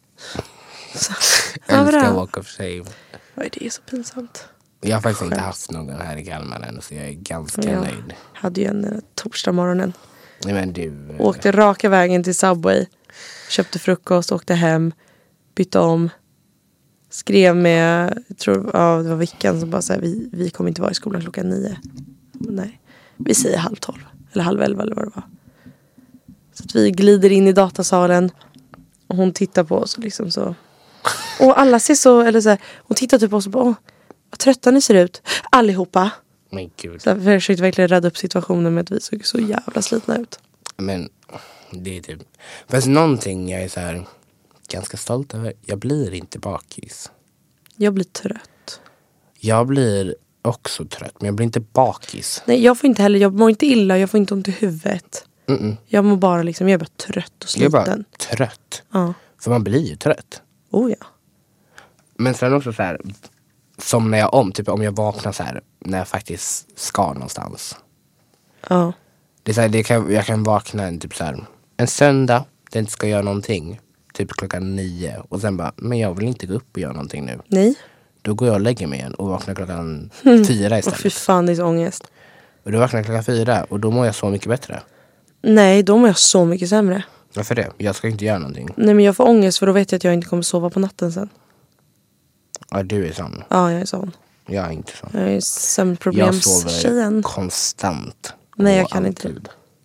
Älskar walk of shame.
Oj, det är så pinsamt.
Jag har faktiskt inte haft någon här i Kalmar än, så jag är ganska nöjd.
Jag hade ju en torsdag morgonen.
Nej, men du...
Åkte raka vägen till Subway. Köpte frukost, åkte hem. Bytte om. Skrev med, jag tror det var Vickan som bara sa vi kommer inte vara i skolan 9:00. Nej, vi säger 10:30. Eller 10:30 eller vad det var. Så att vi glider in i datasalen. Och hon tittar på oss och liksom så. Och alla ser så, eller så här, hon tittar typ på oss och bara, vad trötta ni ser ut. Allihopa.
Men gud.
Så jag försökte verkligen rädda upp situationen med att vi såg så jävla slitna ut.
Men det är typ, fast någonting jag är så här ganska stolt över. Jag blir inte bakis.
Jag blir trött.
Jag blir också trött, men jag blir inte bakis.
Nej, jag får inte heller, jag mår inte illa, jag får inte ont i huvudet. Jag mår bara liksom, jag är bara trött och sliten.
Jag är bara trött.
Ja.
För man blir ju trött.
Oh ja.
Men sen också så här, som när om jag vaknar så här, när jag faktiskt ska någonstans.
Ja.
Det är så här, jag kan vakna typ så här, en söndag, där jag inte ska göra någonting. Typ 9:00. Och sen bara, men jag vill inte gå upp och göra någonting nu.
Nej.
Då går jag och lägger mig igen och vaknar 4 istället.
Fy fan, det är så ångest.
Och då vaknar jag 4 och då mår jag så mycket bättre.
Nej, då mår jag så mycket sämre.
Varför det? Jag ska inte göra någonting.
Nej, men jag får ångest för då vet jag att jag inte kommer sova på natten sen.
Ja, du är sån.
Ja, jag är sån.
Jag är inte sån.
Jag är sömnproblemstjejen.
Jag sover konstant.
Nej, jag kan inte.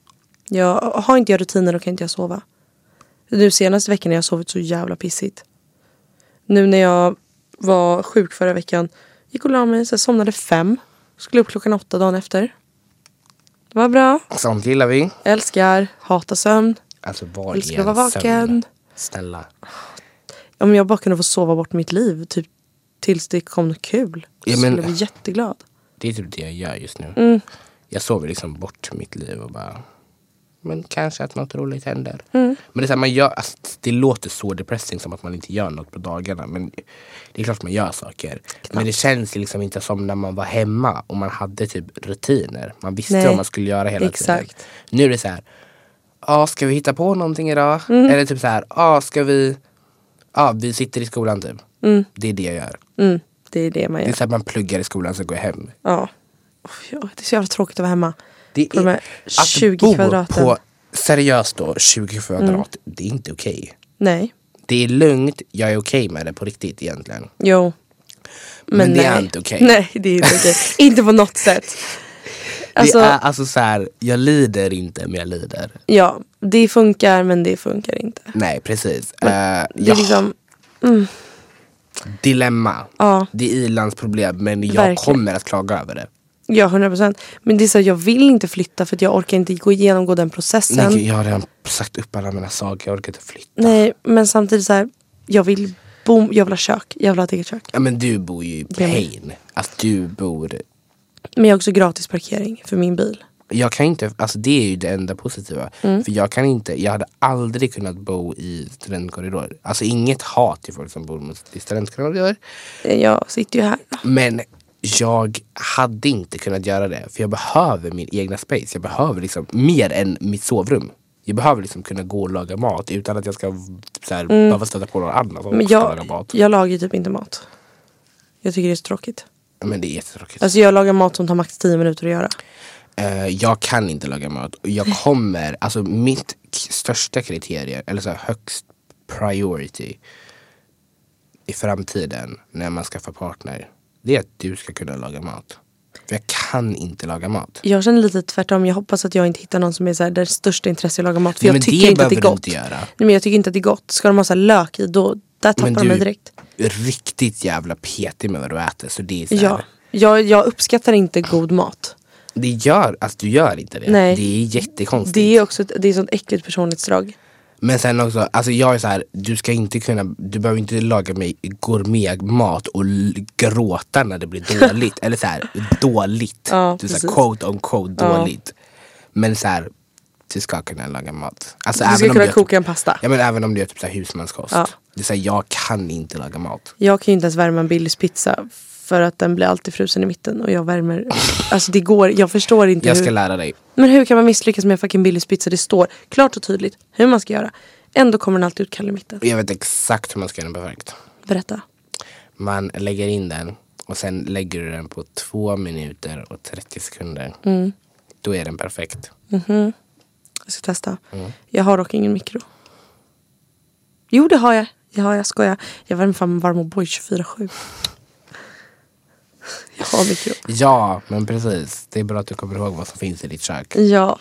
Har inte jag rutiner, då kan inte jag sova. Nu senaste veckan har jag sovit så jävla pissigt. Nu när jag var sjuk förra veckan, gick och la mig, så jag somnade 5. Skulle upp 8:00 dagen efter. Det var bra.
Sånt gillar vi.
Älskar, hatar sömn.
Alltså var
älskar att vara vaken.
Snälla.
Om jag bara kunde få sova bort mitt liv, typ tills det kom något kul. Så skulle jag bli jätteglad.
Det är typ det jag gör just nu. Jag sover liksom bort mitt liv och bara, men kanske att något roligt händer. Men det är så här, man gör, alltså, det låter så depressing som att man inte gör något på dagarna. Men det är klart man gör saker. Knappt. Men det känns liksom inte som när man var hemma och man hade typ rutiner. Man visste vad man skulle göra hela tiden. Nu är det så här, ska vi hitta på någonting idag? Eller typ så här, ska vi... vi sitter i skolan typ. Det är det jag gör.
Det är det man gör.
Det är så att man pluggar i skolan så går jag hem.
Ja. Det är så jävla tråkigt att vara hemma.
Det
på de 20 kvadraten.
På seriöst då 20 kvadrat. Det är inte okej.
Nej.
Det är lugnt. Jag är okej med det på riktigt egentligen.
Jo.
Men det är inte okej.
Nej, det är inte okej. Inte på något sätt. Alltså,
det är alltså så här, jag lider inte men jag lider.
Ja, det funkar men det funkar inte.
Nej, precis.
Det är liksom...
Dilemma.
Ja.
Det är Ilans problem, men jag
Verkligen.
kommer att klaga över det.
Ja, 100%. Men det är så här, jag vill inte flytta för att jag orkar inte genomgå den processen.
Nej, jag har redan sagt upp alla mina saker, jag orkar inte flytta.
Nej, men samtidigt så här, jag vill ha kök. Jag vill ha ett eget kök.
Ja, men du bor ju i pain. Alltså du bor...
Men jag har också gratis parkering för min bil.
Jag kan inte, alltså det är ju det enda positiva. För jag kan inte, jag hade aldrig kunnat bo i studentkorridor. Alltså inget hat till folk som bor i studentkorridor.
Jag sitter ju här.
Men jag hade inte kunnat göra det. För jag behöver min egna space. Jag behöver liksom mer än mitt sovrum. Jag behöver liksom kunna gå och laga mat utan att jag ska så här, behöva stöta på någon annan som
Men
också lagar mat.
jag lagar ju typ inte mat. Jag tycker det är så tråkigt.
Men det är jättetråkigt.
Alltså jag lagar mat som tar max 10 minuter att göra.
Jag kan inte laga mat. Och jag kommer, alltså mitt största kriterium, eller så här, högst priority i framtiden när man skaffar partner, det är att du ska kunna laga mat. För jag kan inte laga mat.
Jag känner lite tvärtom. Jag hoppas att jag inte hittar någon som är så här, där största intresse att laga mat. För
Nej,
jag tycker inte att det är gott.
Inte göra.
Nej, men jag tycker inte att det är gott. Ska de ha så här lök i, då där tappar de mig direkt.
Du är riktigt jävla petig med vad du äter. Så det är så här,
jag uppskattar inte god mat.
du gör inte det.
Nej.
Det är jättekonstigt.
Det är också det är sånt äckligt personlighetsdrag.
Men sen också, alltså jag är så här, du behöver inte laga mig gourmetmat och gråta när det blir dåligt. Eller så här, dåligt.
Ja,
du så här, quote on quote dåligt. Men så här, du ska kunna laga mat. Alltså,
Du ska kunna koka en pasta.
Ja, men även om du gör typ så här husmanskost.
Ja.
Det är så här, jag kan inte laga mat.
Jag kan ju inte ens värma en Billys pizza för att den blir alltid frusen i mitten och jag värmer. Alltså det går, jag förstår inte
Jag ska lära dig.
Men hur kan man misslyckas med fucking Billys pizza? Det står klart och tydligt hur man ska göra. Ändå kommer den alltid ut kall i mitten.
Jag vet exakt hur man ska göra den perfekt.
Berätta.
Man lägger in den och sen lägger du den på 2 minuter och 30 sekunder. Då är den perfekt.
Jag ska testa. Jag har dock ingen mikro. Jo, det har jag. Jag skojar. Jag värmer fan varm och boy 24/7. Jag har mikro.
Ja, men precis. Det är bra att du kommer ihåg vad som finns i ditt kök.
Ja.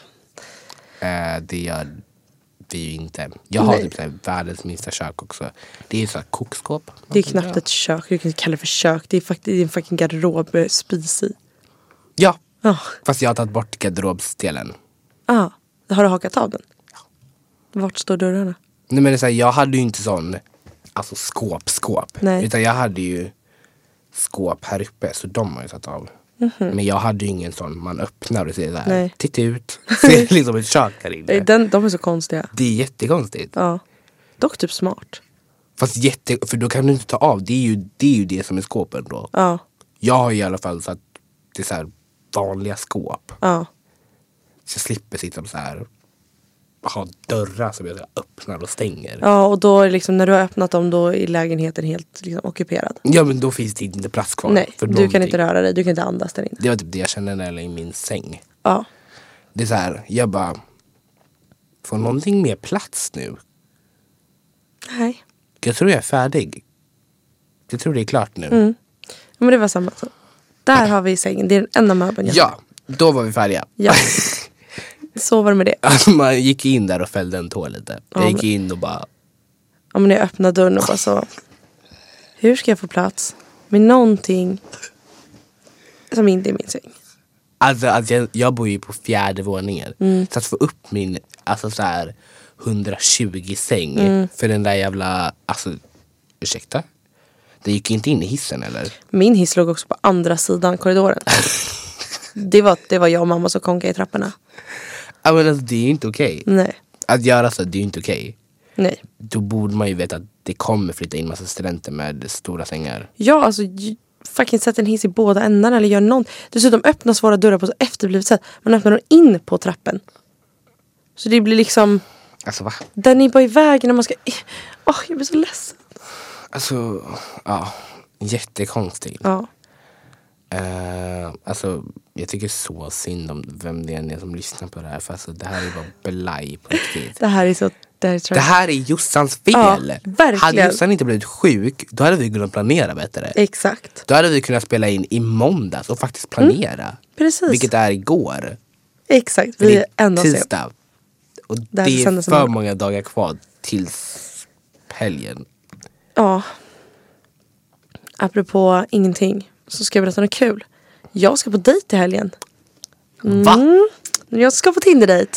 Det gör vi ju inte. Jag har typ så här världens minsta kök också. Det är ju så här kokskåp.
Det är knappt ett kök. Du kan inte kalla det för kök. Det är faktiskt en fucking garderob med spis i.
Ja. Fast jag har tagit bort garderobsdelen.
Har du hakat av den? Ja. Vart står dörrarna?
Nej, men det är så här, jag hade ju inte sån alltså skåp.
Nej.
Utan jag hade ju skåp här uppe, så de har jag satt av. Men jag hade ju ingen sån man öppnar och ser så här, titta ut, ser liksom ett kök här inne.
De är så konstiga.
Det är jättekonstigt.
Ja. Dock typ smart.
Fast för då kan du inte ta av. Det är ju det som är skåpen då.
Ja.
Jag har i alla fall så att det är så här vanliga skåp.
Ja.
Så jag slipper sitta så här, ha dörrar som jag så här öppnar och stänger.
Ja, och då liksom, när du har öppnat dem, då är lägenheten helt liksom ockuperad.
Ja, men då finns det inte plats kvar.
Nej,
för
du
någonting.
kan inte röra dig, du kan inte andas där inne.
Det var typ det jag kände när jag låg i min säng.
Ja.
Det är så här, jag bara, får någonting mer plats nu?
Nej.
Jag tror jag är färdig. Jag tror det är klart nu.
Men det var samma så. Där har vi sängen, det är den enda möbeln jag har.
Ja, då var vi färdiga.
Ja. Så var det med det.
Alltså man gick in där och fällde en tå lite. Jag gick in och bara...
Ja, men jag öppnade dörren och bara så... Hur ska jag få plats med någonting som inte är min säng?
Alltså jag bor ju på 4:e våningen. Så att få upp min, alltså så här 120 säng för den där jävla, alltså ursäkta? Det gick inte in i hissen eller?
Min hiss låg också på andra sidan korridoren. det var jag och mamma som konkade i trapporna.
Ja, men alltså det är ju inte okej.
Nej.
Att göra så, det är ju inte okej.
Nej.
Då borde man ju veta att det kommer flytta in massa studenter med stora sängar.
Ja, alltså fucking sätt en hiss i båda ändarna eller gör något. Dessutom öppnas våra dörrar på så efterblivet sätt. Man öppnar dem in på trappen. Så det blir liksom...
Alltså va?
Den är bara i vägen när man ska... jag blir så ledsen.
Alltså, ja. Jättekonstigt.
Ja.
Alltså, jag tycker så synd om vem det är som lyssnar på det här. För alltså, det här är bara belaj på riktigt.
Det här är så...
Det här är Jossans fel.
Ja, verkligen.
Hade Jossan inte blivit sjuk, då hade vi kunnat planera bättre.
Exakt.
Då hade vi kunnat spela in i måndags och faktiskt planera.
Precis.
Vilket är igår.
Exakt, vi är ändå
tisdag. Och det är för många dagar kvar tills helgen.
Ja. Apropå ingenting så ska jag berätta något kul. Jag ska på dejt i helgen.
Va?
Jag ska på Tinder-dejt.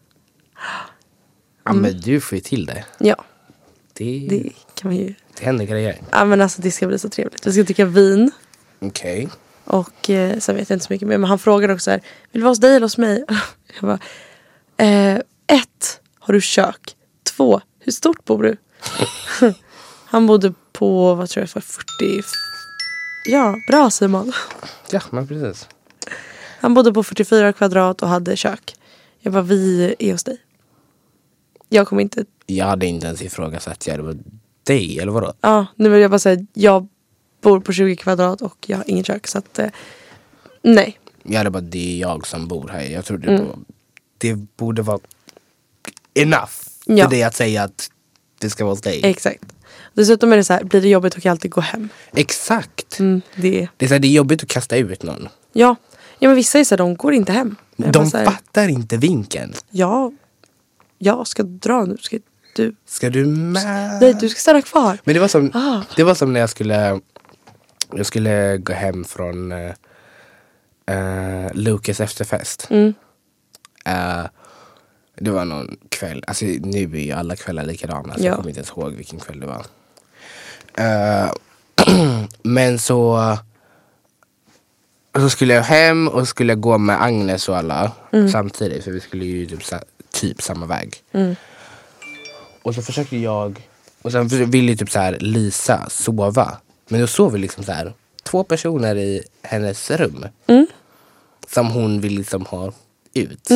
Ja, men du får ju till det.
Ja.
Det
kan man ju.
Det händer grejer.
Ja, men alltså det ska bli så trevligt. Vi ska dricka vin.
Okej.
Och sen vet jag inte så mycket mer. Men han frågade också här, vill du vara hos dig eller hos mig? Jag bara, 1. Har du kök? 2. Hur stort bor du? Han bodde på, vad tror jag, för 40. Ja, bra Simon.
Ja, men precis.
Han bodde på 44 kvadrat och hade kök. Jag bara, vi är hos dig. Jag kommer inte.
Jag hade inte ens ifrågasatt jag var dig, eller vadå?
Ja, nu vill jag bara säga, jag bor på 20 kvadrat och jag har ingen kök. Så att, nej.
Jag hade bara, det är jag som bor här. Jag trodde det borde vara enough för dig att säga att det ska vara hos dig.
Exakt. Dessutom är det så här, blir det jobbigt och kan jag alltid gå hem.
Exakt.
Det
är så här, det är jobbigt att kasta ut någon.
Ja, men vissa är så här, de går inte hem.
De fattar inte vinkeln.
Ja, jag ska dra nu.
Ska du med?
Nej, du ska stanna kvar.
Men det var som när jag skulle gå hem från Lukas efterfest. Det var någon kväll. Alltså nu är ju alla kvällar likadana. Så jag kommer inte ens ihåg vilken kväll det var. Men så skulle jag hem och skulle gå med Agnes och alla samtidigt. För vi skulle ju typ samma väg. Och så försökte jag. Och sen ville typ så här Lisa sova. Men då sov vi liksom så här 2 personer i hennes rum. Som hon vill liksom ha ut.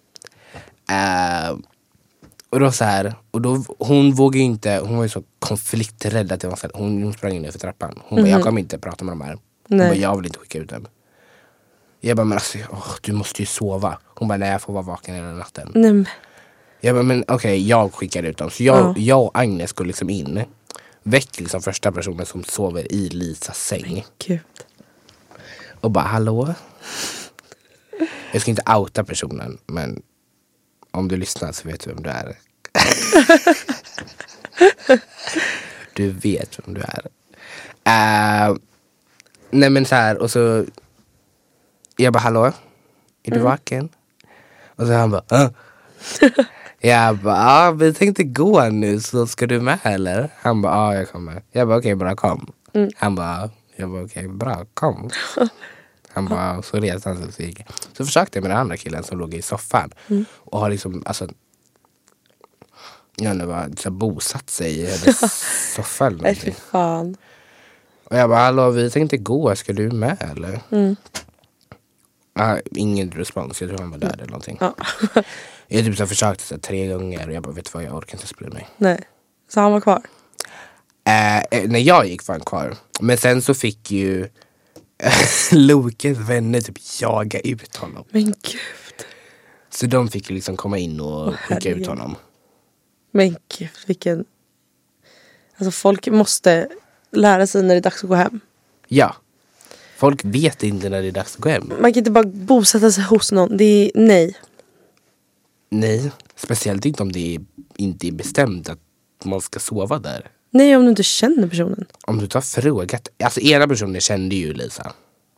Och då så här. Och då, hon vågade inte. Hon var ju så konflikträdd att hon sprang in för trappan. Hon bara, jag kommer inte prata med de här. Hon bara, jag vill inte skicka ut dem. Jag bara, men alltså, du måste ju sova. Hon bara, nej, jag får vara vaken hela natten.
Nej.
Jag bara, men okej, jag skickar ut dem. Så jag och Agnes går liksom in. Väck liksom första personen som sover i Lisas säng.
Men Gud.
Och bara, hallå? Jag ska inte outa personen, men om du lyssnar så vet du vem du är. Du vet vem du är. Nej men så här, och så jag bara, hallå? Är du vaken? Och så han bara, jag bara, vi tänkte gå nu, så ska du med eller? Han bara, jag kommer. Jag bara, okej, bra, kom. Han bara, okej, bra, kom. Han bara, så reste han sig. Så försökte jag med den andra killen som låg i soffan. Och har liksom, alltså, jag nu var så bosatt sig i hennes soffa eller någonting.
Fan.
Och jag bara, hallå, vi tänkte gå, ska du med eller? Ingen respons, jag tror han var där eller någonting. Jag typ så försökte så 3 gånger och jag bara, vet du vad, jag orkar inte spela mig.
Nej, så han var kvar?
När jag gick var han kvar. Men sen så fick ju Lokes vänner typ jaga ut honom.
Men gud.
Så de fick ju liksom komma in och skicka ut honom.
Men gud, vilken. Alltså folk måste lära sig när det är dags att gå hem.
Ja. Folk vet inte när det är dags att gå hem.
Man kan inte bara bosätta sig hos någon. Det är nej.
Nej, speciellt inte om det inte är bestämt att man ska sova där.
Nej, om du inte känner personen.
Om du tar frågat. Alltså ena personen kände ju Lisa.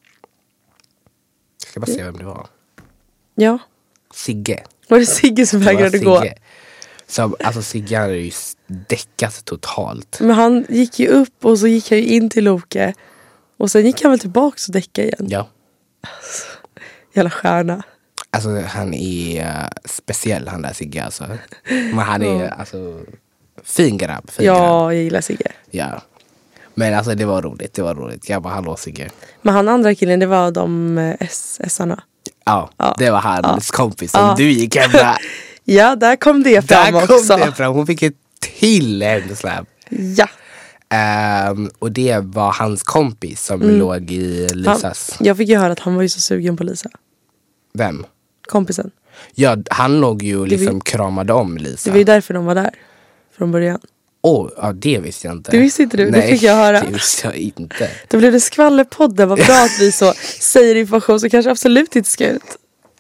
Jag ska bara se vem det var.
Ja.
Sigge.
Var det Sigge som vägrade gå?
Så, alltså Sigge hade ju däckat totalt.
Men han gick ju upp och så gick han ju in till Loke. Och sen gick han väl tillbaka och däckade igen. Ja. Alltså, jävla stjärna.
Alltså han är speciell, han där Sigge alltså. Men han är alltså fin grabb.
Jag gillar Sigge.
Ja. Men alltså det var roligt. Jag bara, hallå Sigge.
Men han andra killen, det var de S-arna.
Ja, det var hans kompis som du gick hem med.
Ja, där kom det fram också.
Det fram. Hon fick ett till händsläpp.
Ja.
Och det var hans kompis som låg i Lisas.
Jag fick ju höra att han var ju så sugen på Lisa.
Vem?
Kompisen.
Ja, han låg ju och liksom kramade om Lisa.
Det var ju därför de var där. Från början.
Ja, det visste jag inte.
Det visste inte du,
Nej,
det fick jag höra.
Det visste jag inte.
Då blev det skvallerpodden, vad bra att vi så säger information som kanske absolut inte ska ut.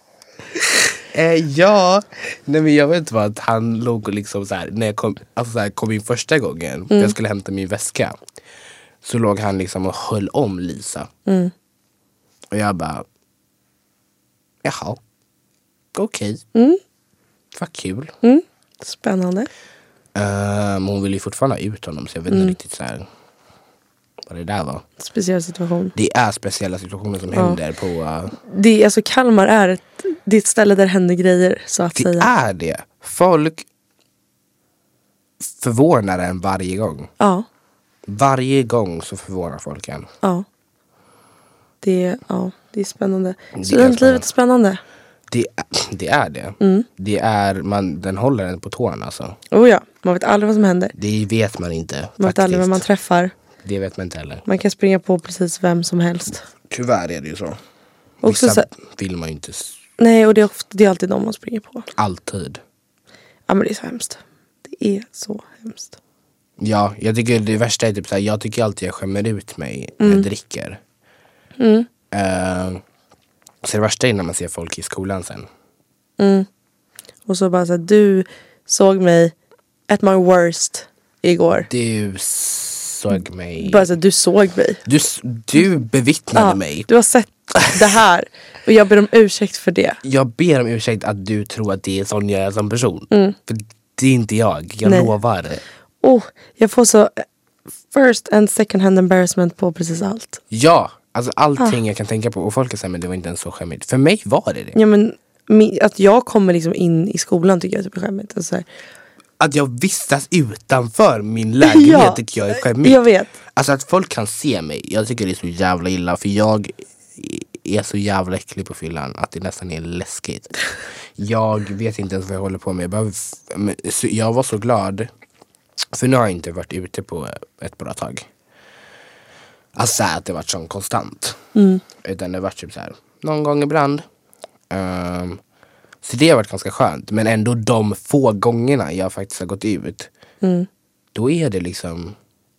Ja, nej men jag vet inte vad, att han låg och liksom så här, när jag kom in första gången, jag skulle hämta min väska, så låg han liksom och höll om Lisa. Och jag bara, jaha, okej. Vad kul.
Spännande.
Hon vill ju fortfarande ha ut honom, så jag vet inte riktigt så här vad det där var.
Speciell situation.
Det är speciella situationer som händer på...
Det är, alltså Kalmar är ett ställe där händer grejer, så att säga.
Det är det. Folk förvånar en varje gång.
Ja.
Varje gång så förvånar folk en.
Ja. Det är spännande. Studentlivet är spännande.
Det är det. Det är, den håller en på tårna alltså.
Oh ja, man vet aldrig vad som händer.
Det vet man inte.
Man vet aldrig vem man träffar.
Det vet man inte heller.
Man kan springa på precis vem som helst.
Tyvärr är det ju så.
Vissa
vill man ju inte.
Nej, och det är alltid de man springer på.
Alltid.
Ja, men det är så hemskt. Det är så hemskt.
Ja, jag tycker det värsta är typ såhär, jag tycker alltid jag skämmer ut mig när jag dricker. Så det värsta är när man ser folk i skolan sen.
Och så bara så här, du såg mig at my worst igår.
Du såg mig.
Bara så här, du såg mig.
Du bevittnade mig.
Du har sett det här. Och jag ber om ursäkt för det.
Jag ber om ursäkt att du tror att det är sån jag är som person. För det är inte jag lovar.
Jag får så first and second hand embarrassment på precis allt.
Ja, alltså allting jag kan tänka på. Och folk säger, men det var inte ens så skämmigt. För mig var det.
Ja, men att jag kommer liksom in i skolan tycker jag är typ skämmigt. Alltså här.
Att jag vistas utanför min lägenhet tycker jag är skämmigt.
Jag vet.
Alltså att folk kan se mig. Jag tycker det är så jävla illa. För jag är så jävla äcklig på fyllan att det nästan är läskigt. Jag vet inte ens vad jag håller på med. Jag var så glad. För nu har jag inte varit ute på ett bra tag. Alltså att det varit så konstant. Utan det har varit typ så här någon gång ibland. Så det har varit ganska skönt. Men ändå de få gångerna jag faktiskt har gått ut. Då är det liksom.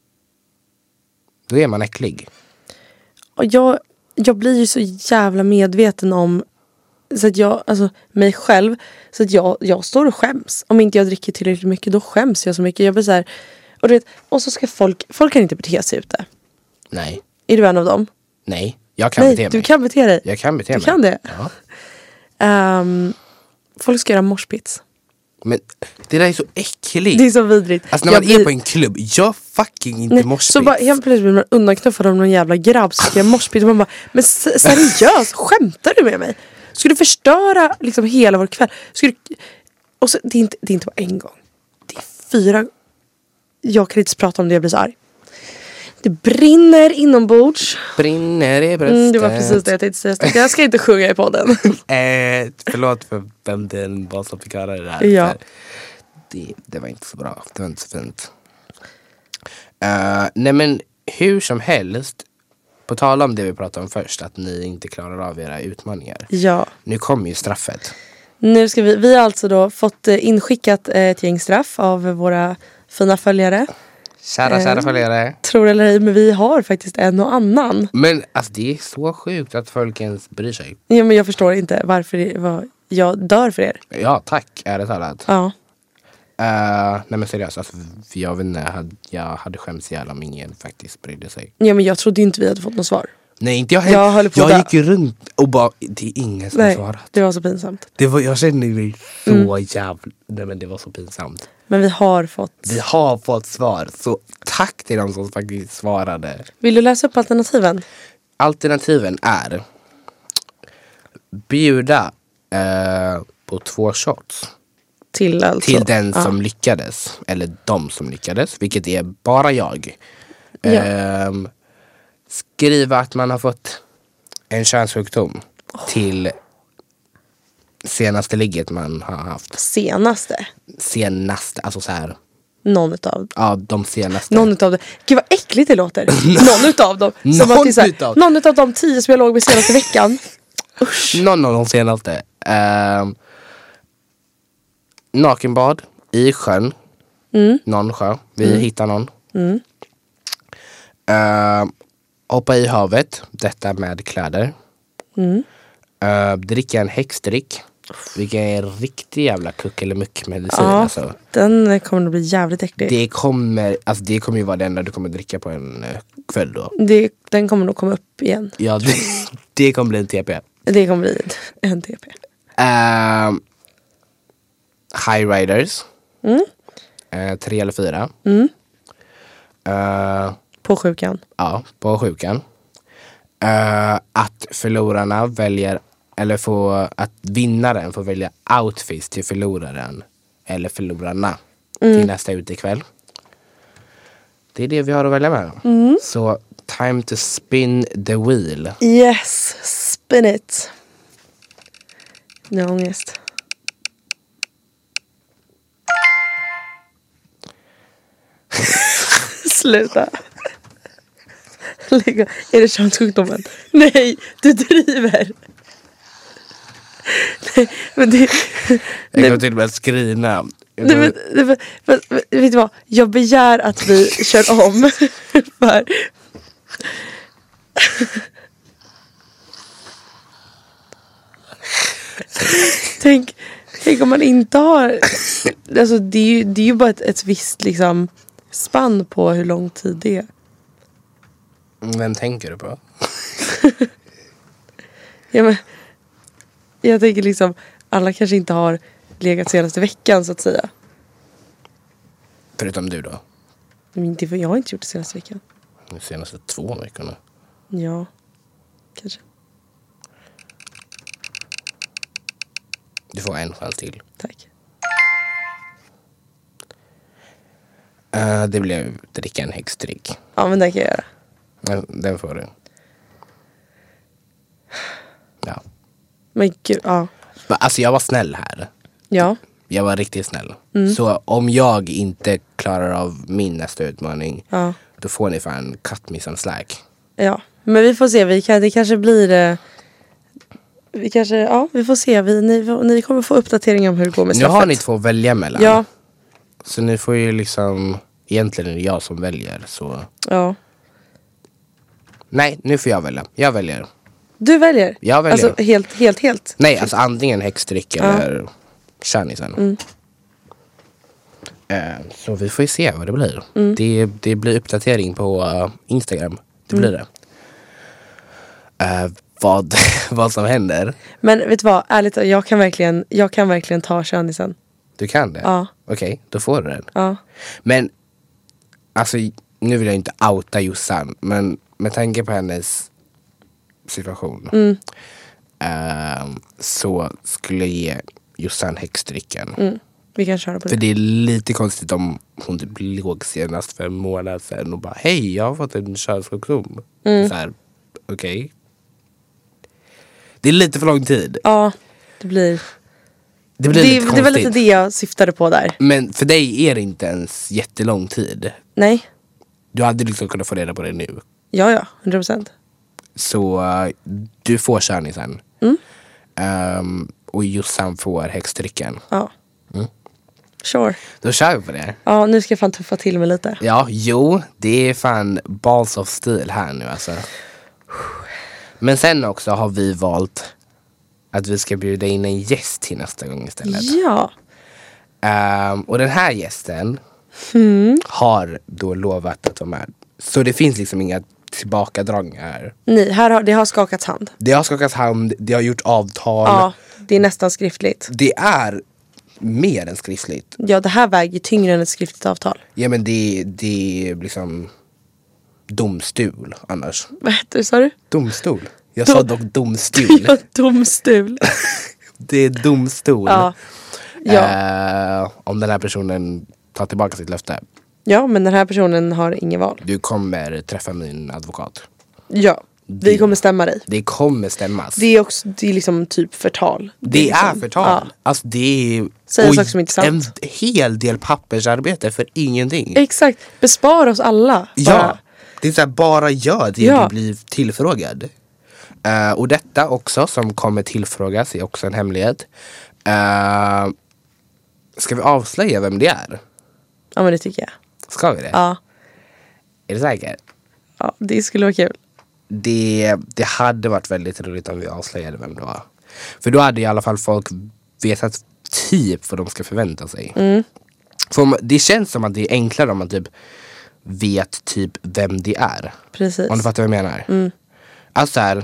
Då är man äcklig.
Och jag blir ju så jävla medveten om så att jag, alltså mig själv, så att jag står och skäms. Om inte jag dricker tillräckligt mycket, då skäms jag så mycket. Jag blir så här, och du vet, och så ska folk kan inte bete sig ute.
Nej.
Är du en av dem?
Nej, jag kan bete mig.
Du kan bete dig.
Jag kan bete mig.
Du kan det?
Ja.
Folk ska göra morspits.
Men det där är så äckligt.
Det är så vidrigt.
Alltså när man är på en klubb, jag fucking inte morspits.
Så bara helt plötsligt blir man undanknuffad av någon jävla grabb som ska göra morspits. Och man bara, men seriöst, skämtar du med mig? Skulle du förstöra liksom hela vår kväll? Och så, det är inte bara en gång. Det är 4. Jag kan inte prata om det, jag blir så arg. Det brinner inombords.
Brinner i bröstet.
Det var precis det jag tänkte säga. Jag ska inte sjunga i podden.
Förlåt för vem det var som fick höra det där.
Ja.
Det var inte så bra. Det var inte så fint. Nej men hur som helst. På tal om det vi pratade om först. Att ni inte klarar av era utmaningar.
Ja.
Nu kommer ju straffet.
Nu ska vi har alltså då fått inskickat ett gäng straff av våra fina följare.
Kära följare.
Tror eller ej, men vi har faktiskt en och annan.
Men alltså det är så sjukt att folk ens bryr sig.
Ja, men jag förstår inte varför jag dör för er.
Ja, tack, ärligt talat.
Ja.
Nej men seriöst, alltså, jag vet inte, jag hade skämts ihjäl om ingen faktiskt brydde sig.
Ja, men jag trodde inte vi hade fått något svar.
Nej, inte jag heller. Jag gick ju runt och bara, det är ingen som har svarat.
Det var så pinsamt.
Jag kände mig så jävla. Nej men det var så pinsamt.
Men vi har fått
svar. Så tack till de som faktiskt svarade.
Vill du läsa upp alternativen?
Alternativen är bjuda på 2 shots.
Till
den som lyckades. Eller de som lyckades. Vilket är bara jag.
Ja.
Skriva att man har fått en könssjukdom till senaste ligget man har haft.
Senaste,
alltså så här.
Någon utav.
Ja, de senaste.
Någon utav det. Gud vad äckligt det låter. Någon utav dem. Någon utav de 10 som jag låg med senaste veckan. Usch.
Någon av de senaste. Nakenbad i sjön någon sjö. Vi hittar någon. Hoppa i havet. Detta med kläder. Dricka en häxdryck. Vilken är en riktig jävla kuckelimuck-medicin.
Ja,
alltså.
Den kommer att bli jävligt äcklig.
Det kommer ju vara det enda du kommer dricka på en kväll då.
Den kommer nog komma upp igen.
Ja, det kommer bli en TP.
Det kommer bli en TP.
High Riders. 3 eller 4.
På sjukan.
Ja, på sjukan. Att förlorarna väljer, eller att vinnaren får välja outfits till förloraren eller förlorarna till nästa utekväll. Det är det vi har att välja med. Så time to spin the wheel.
Yes, spin it. Nu har ångest. Sluta. Är det könssjukdomen? Nej, du driver. Nej, men det...
Jag kan till och med skrina.
Nej, men, vet du vad? Jag begär att vi kör om. För... Tänk om man inte har... Alltså, det är ju bara ett visst liksom, spann på hur lång tid det är.
Vem tänker du på?
Ja, men, jag tänker liksom, alla kanske inte har legat senaste veckan så att säga.
Förutom du då?
Men jag har inte gjort det senaste veckan.
De senaste 2 veckorna?
Ja, kanske.
Du får en chans till.
Tack.
Det blev dricka en häxdryck.
Ja, men det kan jag göra.
Den får du. Ja.
Men gud, ja.
Alltså jag var snäll här.
Ja.
Jag var riktigt snäll. Så om jag inte klarar av min nästa utmaning, då får ni fan cut me some slack.
Ja, men vi får se. Det kanske blir... vi får se. Ni kommer få uppdateringar om hur det går med straffet.
Nu har ni 2 att välja mellan.
Ja.
Så ni får ju liksom... Egentligen är det jag som väljer, så...
Ja.
Nej, nu får jag välja. Jag väljer.
Du väljer?
Jag väljer.
Alltså helt?
Nej, alltså antingen häxdryck eller kärnisen. Så vi får ju se vad det blir. Det blir uppdatering på Instagram. Det blir det. Vad som händer.
Men vet du vad, ärligt, jag kan verkligen ta kärnisen.
Du kan det?
Ja.
Okej, då får du den.
Ja.
Men alltså, nu vill jag inte outa Jossan, men med tanke på hennes situation så skulle jag ge Jossan häxdrycken.
Vi kan köra på det.
För det är lite konstigt om hon typ låg senast för en månad sedan och bara, hej, jag har fått en könssjukdom. Så här, okej. Det är lite för lång tid.
Ja, det blir
lite konstigt.
Det var lite det jag syftade på där.
Men för dig är det inte ens jättelång tid.
Nej.
Du hade liksom kunnat få reda på det nu.
Ja, 100%.
Så du får kärnisen. Och Jossan får häxdrycken.
Ja. Sure.
Då kör vi på det.
Ja, nu ska jag fan tuffa till mig lite.
Ja, det är fan balls of steel här nu alltså. Men sen också har vi valt att vi ska bjuda in en gäst till nästa gång istället.
Ja.
Och den här gästen har då lovat att vara med. Så det finns liksom inga tillbakadrag här.
Nej, det har skakats hand.
Det har skakats hand, det har gjort avtal.
Ja, det är nästan skriftligt.
Det är mer än skriftligt.
Ja, det här väger tyngre än ett skriftligt avtal.
Ja, men det är liksom domstol annars.
Vad heter det, sa du?
Domstol. Jag sa dock domstol.
Ja, domstol.
Det är domstol.
Ja.
Om den här personen tar tillbaka sitt löfte.
Ja, men den här personen har ingen val.
Du kommer träffa min advokat.
Ja, vi kommer stämma dig.
Det kommer stämmas.
Det är liksom typ förtal.
Det är förtal. Ja. Alltså det är
saker som inte är sant.
En hel del pappersarbete för ingenting.
Exakt, bespara oss alla.
Ja, det är så här, bara gör det du blir tillfrågad. Och detta också som kommer tillfrågas är också en hemlighet. Ska vi avslöja vem det är?
Ja, men det tycker jag.
Ska vi det?
Ja.
Är det säkert?
Ja, det skulle vara kul.
Det hade varit väldigt roligt om vi avslöjade vem det var. För då hade i alla fall folk vetat typ vad de ska förvänta sig. För det känns som att det är enklare om man typ vet typ vem det är.
Precis.
Om du fattar vad jag menar. Alltså här,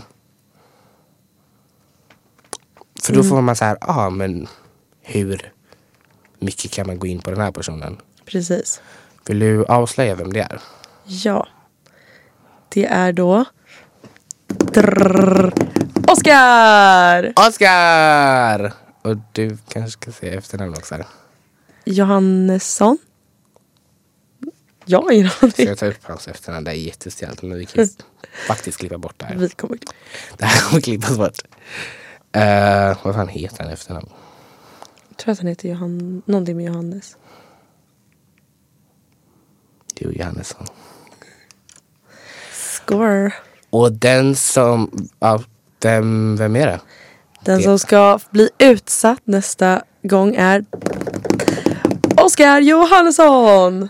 för då får man så här, men hur mycket kan man gå in på den här personen?
Precis.
Vill du avslöja vem det är?
Ja. Det är då Oscar!
Oscar! Och du kanske ska säga efternamn också här. Johannesson.
Jag har ingen aning.
Så jag tar upp hans efternamn. Det är jättestelt. Men vi kan faktiskt klippa bort det här.
Vi kommer klippa.
Det här kommer klippas bort. Vad fan heter han efternamn?
Jag tror att han heter någonting med Johannes.
Jo, Johannesson.
Score.
Och den som... vem är det?
Den som ska bli utsatt nästa gång är Oscar Johannesson.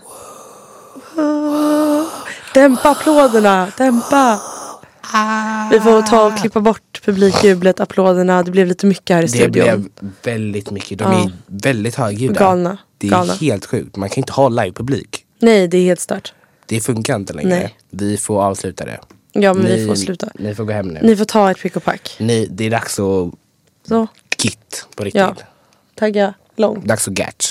Dämpa applåderna. Dämpa. Vi får ta och klippa bort publikjublet, applåderna. Det blev lite mycket här i studion.
Det blev väldigt mycket. De är väldigt högljudda.
Galna.
Det är helt sjukt. Man kan inte hålla i publik.
Nej, det är helt stört.
Det funkar inte längre. Nej. Vi får avsluta det.
Ja, men vi får sluta.
Ni får gå hem nu.
Ni får ta ett pick och pack.
Det är dags att
så.
Kit på riktigt.
Ja. Tagga långt.
Dags att gatch.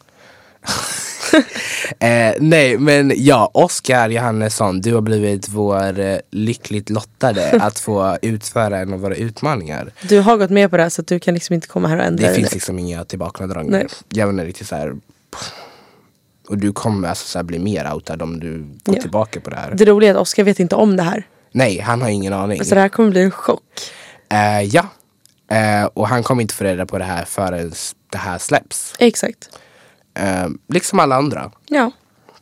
Nej, men ja, Oscar Johannesson, du har blivit vår lyckligt lottade att få utföra en av våra utmaningar.
Du har gått med på det här, så att du kan liksom inte komma här och ändra
det. Finns liksom inga tillbakadragningar. Jag var riktigt så här. Och du kommer alltså så här bli mer outad om du går tillbaka på det här.
Det roliga är att Oscar vet inte om det här.
Nej, han har ingen aning.
Så det här kommer bli en chock.
Ja. Och han kommer inte få reda på det här förrän det här släpps.
Exakt.
Liksom alla andra.
Ja.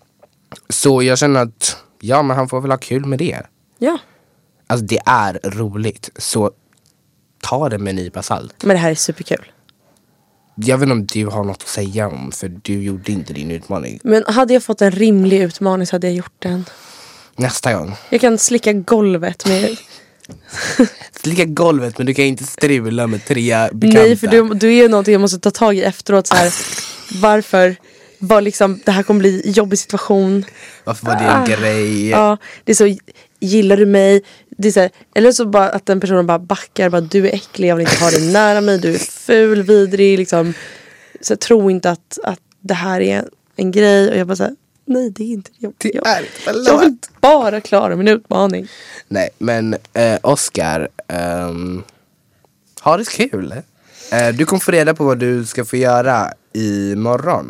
Så jag känner att men han får väl ha kul med det.
Ja.
Alltså det är roligt. Så ta det med en nypa salt.
Men det här är superkul.
Jag vet inte om du har något att säga om, för du gjorde inte din utmaning.
Men hade jag fått en rimlig utmaning så hade jag gjort den.
Nästa gång.
Jag kan slicka golvet med...
Slicka golvet, men du kan inte strula med 3 bekanta.
Nej, för du är ju någonting jag måste ta tag i efteråt. Så här, varför var liksom, det här kommer bli en jobbig situation.
Varför var det en grej?
Ja, det är så, gillar du mig? Det är så här, eller så bara att den personen bara backar. Bara, du är äcklig, jag vill inte ha dig nära mig. Du är ful, vidrig. Liksom. Så jag tror inte att det här är en grej. Och jag bara så här, nej, det är inte jag. Jag vill bara klara min utmaning.
Nej, men Oscar, ha det kul. Du kommer få reda på vad du ska få göra imorgon.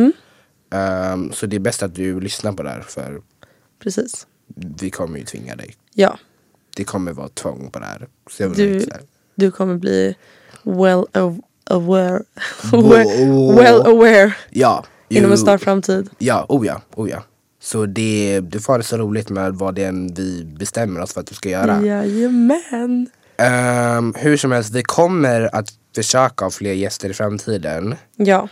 Så det är bäst att du lyssnar på det här, för
precis.
Vi kommer ju tvinga dig.
Ja.
Det kommer vara tvång på det här. Så
du kommer bli well aware. Well aware.
Ja.
Inom en snar framtid.
Ja, oh ja. Så du får det så roligt med vad det än vi bestämmer oss för att du ska göra.
Jajamän.
Hur som helst, vi kommer att försöka ha fler gäster i framtiden.
Ja.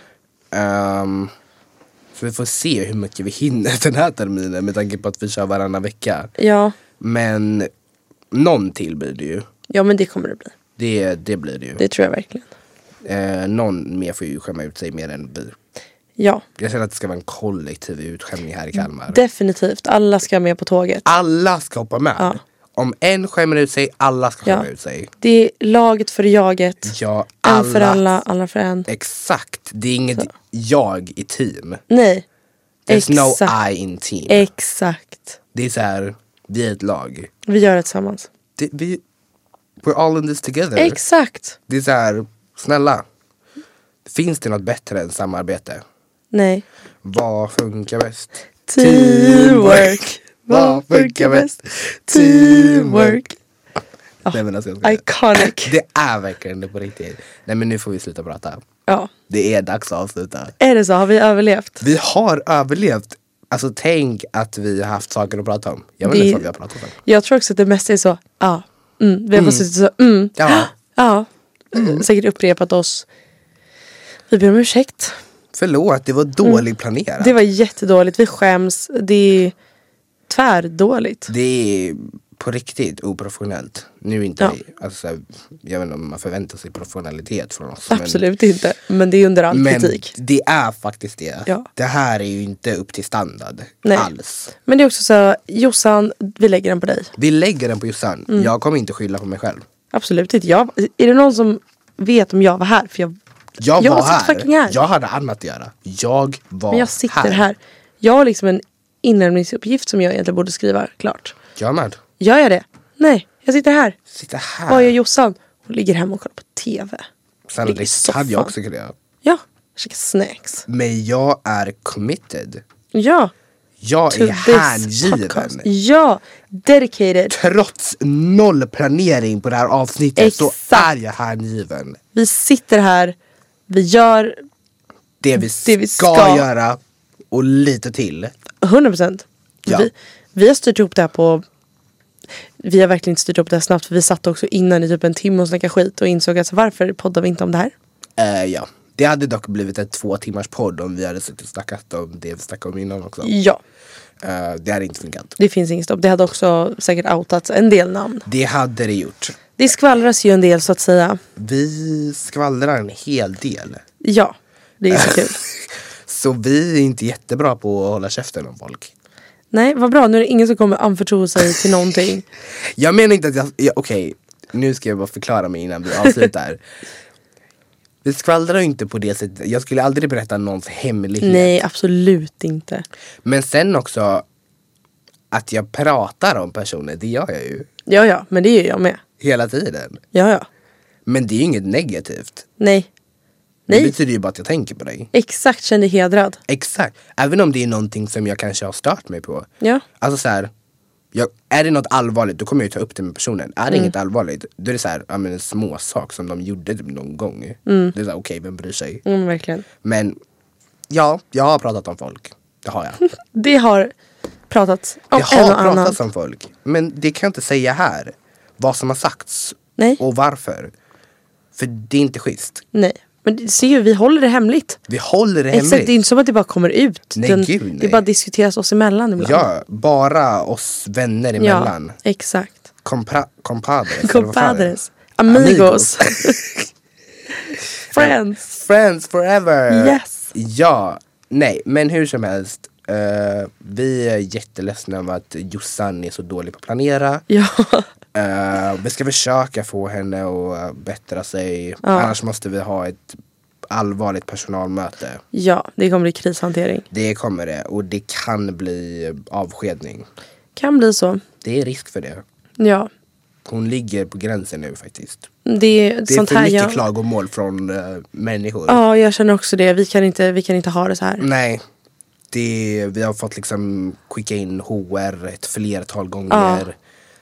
Så vi får se hur mycket vi hinner den här terminen, med tanke på att vi kör varannan vecka.
Ja.
Men någon till blir det ju.
Ja, men det kommer det bli.
Det blir det ju.
Det tror jag verkligen.
Någon mer får ju skämma ut sig mer än vi.
Ja.
Jag känner att det ska vara en kollektiv utskämning här i Kalmar.
Definitivt. Alla ska med på tåget.
Alla ska hoppa med. Ja. Om en skämmer ut sig, alla ska skämma ut sig.
Det är laget för jaget.
Ja,
en för alla för en.
Exakt. Det är inget jag i team.
Nej.
There's no I in team.
Exakt.
Det är så här, vi är ett lag.
Vi gör det tillsammans.
We're all in this together.
Exakt.
Det är så här, snälla. Finns det något bättre än samarbete?
Nej.
Vad funkar bäst?
Teamwork. Vad funkar bäst? Teamwork.
Nej, men alltså,
iconic.
Det är verkligen det på riktigt. Nej, men nu får vi sluta prata.
Ja.
Det är dags att avsluta.
Är det så? Har vi överlevt?
Vi har överlevt. Alltså tänk att vi har haft saker att prata om. Jag vet inte vad vi har pratat om.
Jag tror också att det mesta är så. Vi har bara suttit så.
Ja.
Säkert upprepat oss. Vi ber om ursäkt.
Förlåt, det var dåligt planerat.
Det var jättedåligt, vi skäms. Det är tvärdåligt.
Det är på riktigt oprofessionellt. Nu inte alltså, jag vet inte om man förväntar sig professionalitet från oss.
Absolut inte, men det är under all kritik.
Det är faktiskt det.
Ja.
Det här är ju inte upp till standard alls.
Men det är också så, Jossan, vi lägger den på dig.
Vi lägger den på Jossan. Jag kommer inte skylla på mig själv.
Absolut inte. Är det någon som vet om jag var här? För
jag var här. Jag hade annat att göra. Men
jag sitter här. Jag har liksom en inlämningsuppgift som jag egentligen borde skriva klart.
Jag med.
Gör jag det? Nej, jag sitter här.
Vad
är Jossan? Hon ligger hemma och kollar på tv.
Sannolikt hade jag också kunnat göra.
Ja, käka snacks.
Men jag är committed.
Ja.
Jag är hängiven.
Ja, dedicated.
Trots noll planering på det här avsnittet så är jag hängiven.
Vi sitter här, vi gör
det vi ska göra och lite till.
100%.
Ja.
Vi har styrt ihop det här på... Vi har verkligen inte styrt upp det här snabbt, för vi satt också innan i typ en timme och snackade skit och insåg att varför poddar vi inte om det här?
Ja, det hade dock blivit en 2 timmars podd om vi hade suttit och snackat om det vi snackade om innan också.
Ja.
Det hade inte funkat.
Det finns inget stopp. Det hade också säkert outats en del namn.
Det hade det gjort.
Det skvallras ju en del så att säga.
Vi skvallrar en hel del.
Ja, det är så kul.
Så vi är inte jättebra på att hålla käften om folk.
Nej, vad bra. Nu är det ingen som kommer anförtro sig till någonting.
Jag menar inte att okej, nu ska jag bara förklara mig innan vi avslutar. Vi skvallrar inte på det sättet. Jag skulle aldrig berätta någons hemlighet.
Nej, absolut inte.
Men sen också att jag pratar om personer, det gör jag ju.
Ja, men det gör jag med.
Hela tiden.
Ja.
Men det är ju inget negativt.
Nej.
Det betyder ju bara att jag tänker på dig.
Exakt, känner hedrad.
Exakt. Även om det är någonting som jag kanske har stört mig på.
Ja.
Alltså så här, är det något allvarligt, då kommer jag ju ta upp det med personen. Är det inget allvarligt, då är det så här, en små sak som de gjorde typ någon gång. Det är så här, okej, vem bryr sig?
Verkligen.
Men ja, jag har pratat om folk. Det har jag.
Det har pratats om
det har pratats om folk. Men det kan jag inte säga här. Vad som har sagts.
Nej.
Och varför. För det är inte schysst.
Nej. Men se ju, vi håller det hemligt.
Vi håller det hemligt.
Exakt, det är inte som att det bara kommer ut.
Nej, gud, nej.
Det bara diskuteras oss emellan ibland.
Ja, bara oss vänner emellan.
Ja, exakt.
Compadres.
Amigos. Friends
forever.
Yes.
Ja, nej, men hur som helst. Vi är jätteledsamma över att Jossan är så dålig på att planera.
Ja.
Vi ska försöka få henne att bättra sig. Annars måste vi ha ett allvarligt personalmöte.
Ja, det kommer bli krishantering.
Det kommer det. Och det kan bli avskedning.
Kan bli så.
Det är risk för det.
Ja.
Hon ligger på gränsen nu faktiskt.
Det är
för mycket klagomål från människor.
Ja, jag känner också det. Vi kan inte ha det så här.
Nej. Vi har fått liksom skicka in HR ett flertal gånger.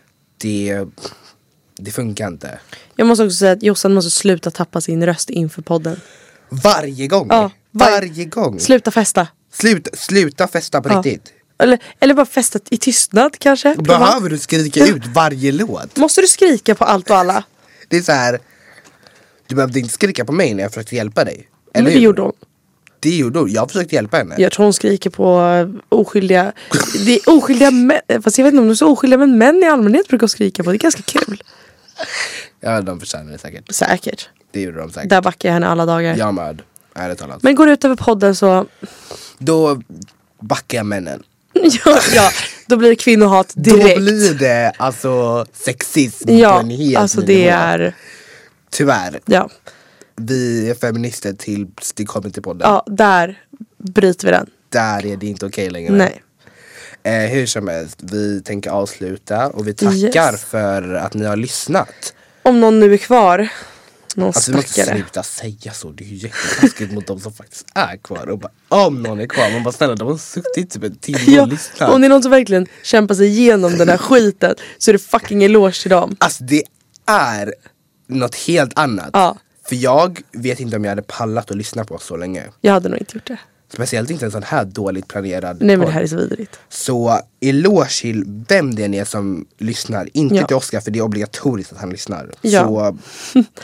Det funkar inte. Jag
måste också säga att Jossan måste sluta tappa sin röst inför podden.
Varje gång. Ja, varje gång.
Sluta festa.
Sluta festa på riktigt.
Eller bara festa i tystnad kanske.
Behöver du skrika ut varje låt?
Måste du skrika på allt och alla?
Det är så här. Du behövde inte skrika på mig när jag försökte hjälpa dig.
Eller men det gjorde hon.
Det gjorde hon. Jag försökte hjälpa henne.
Jag tror hon skriker på oskyldiga. Det är oskyldiga män. Fast jag vet inte om de är så oskyldiga. Men män i allmänhet brukar skrika på. Det är ganska kul.
Ja, de förtjänar det säkert.
Säkert.
Det gjorde de säkert.
Där backar jag henne alla dagar.
Jag med. Ärligt talat.
Men går det ut över podden så.
Då backar jag männen.
Ja, då blir det kvinnohat direkt.
Då blir det alltså sexism på en helt
alltså det är.
Tyvärr.
Ja.
Vi är feminister tills det kommer till podden.
Ja, där bryter vi den.
Där är det inte okej längre.
Nej.
Hur som helst, vi tänker avsluta. Och vi tackar för att ni har lyssnat.
Om någon nu är kvar.
Alltså vi måste sluta säga så. Det är ju jättetaskigt mot de som faktiskt är kvar. Och bara, om någon är kvar, man bara snälla, de har suttit typ en timme och lyssnat.
Om det är någon som verkligen kämpar sig igenom den här skiten, så är det fucking eloge till dem.
Alltså det är något helt annat.
Ja.
För jag vet inte om jag hade pallat att lyssna på oss så länge.
Jag hade nog inte gjort det.
Speciellt inte en sån här dåligt planerad
Nej, men det här är så vidrigt.
Så eloge till vem det är som lyssnar. Inte till Oscar, för det är obligatoriskt att han lyssnar.
Ja.
Så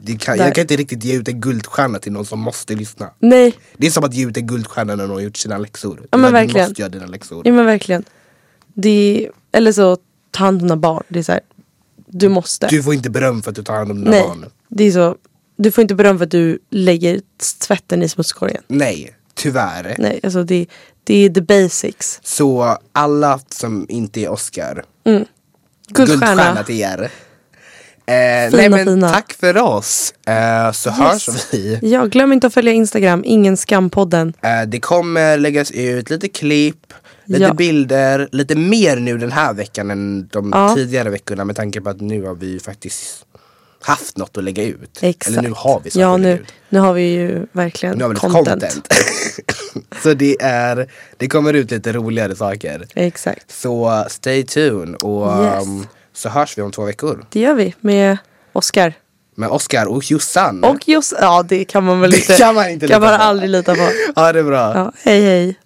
jag kan inte riktigt ge ut en guldstjärna till någon som måste lyssna.
Nej.
Det är som att ge ut en guldstjärna när någon har gjort sina läxor.
Ja men verkligen.
Du måste göra dina läxor.
Ja men verkligen. Eller så ta hand om dina barn. Det är så här, du måste.
Du får inte beröm för att du tar hand om dina barn.
Det är så. Du får inte beröm för att du lägger tvätten i smutskorgen.
Nej, tyvärr.
Nej, alltså det är the basics.
Så alla som inte är Oscar.
Guldstjärna
till er.
Fina.
Tack för oss. Så hörs vi.
Ja, glöm inte att följa Instagram. Ingen skampodden.
Det kommer läggas ut lite klipp, lite bilder, lite mer nu den här veckan än de tidigare veckorna, med tanke på att nu har vi faktiskt haft något att lägga ut.
Exakt.
Eller nu har vi saker att lägga ut.
Nu har vi ju verkligen
nu har vi content. Så det kommer ut lite roligare saker.
Exakt.
Så stay tuned och så hörs vi om 2 veckor.
Det gör vi med Oscar.
Med Oscar och Jossan.
Ja, det kan man väl inte.
Det kan man inte
kan man aldrig lita på.
Ja, det är bra.
Ja, hej.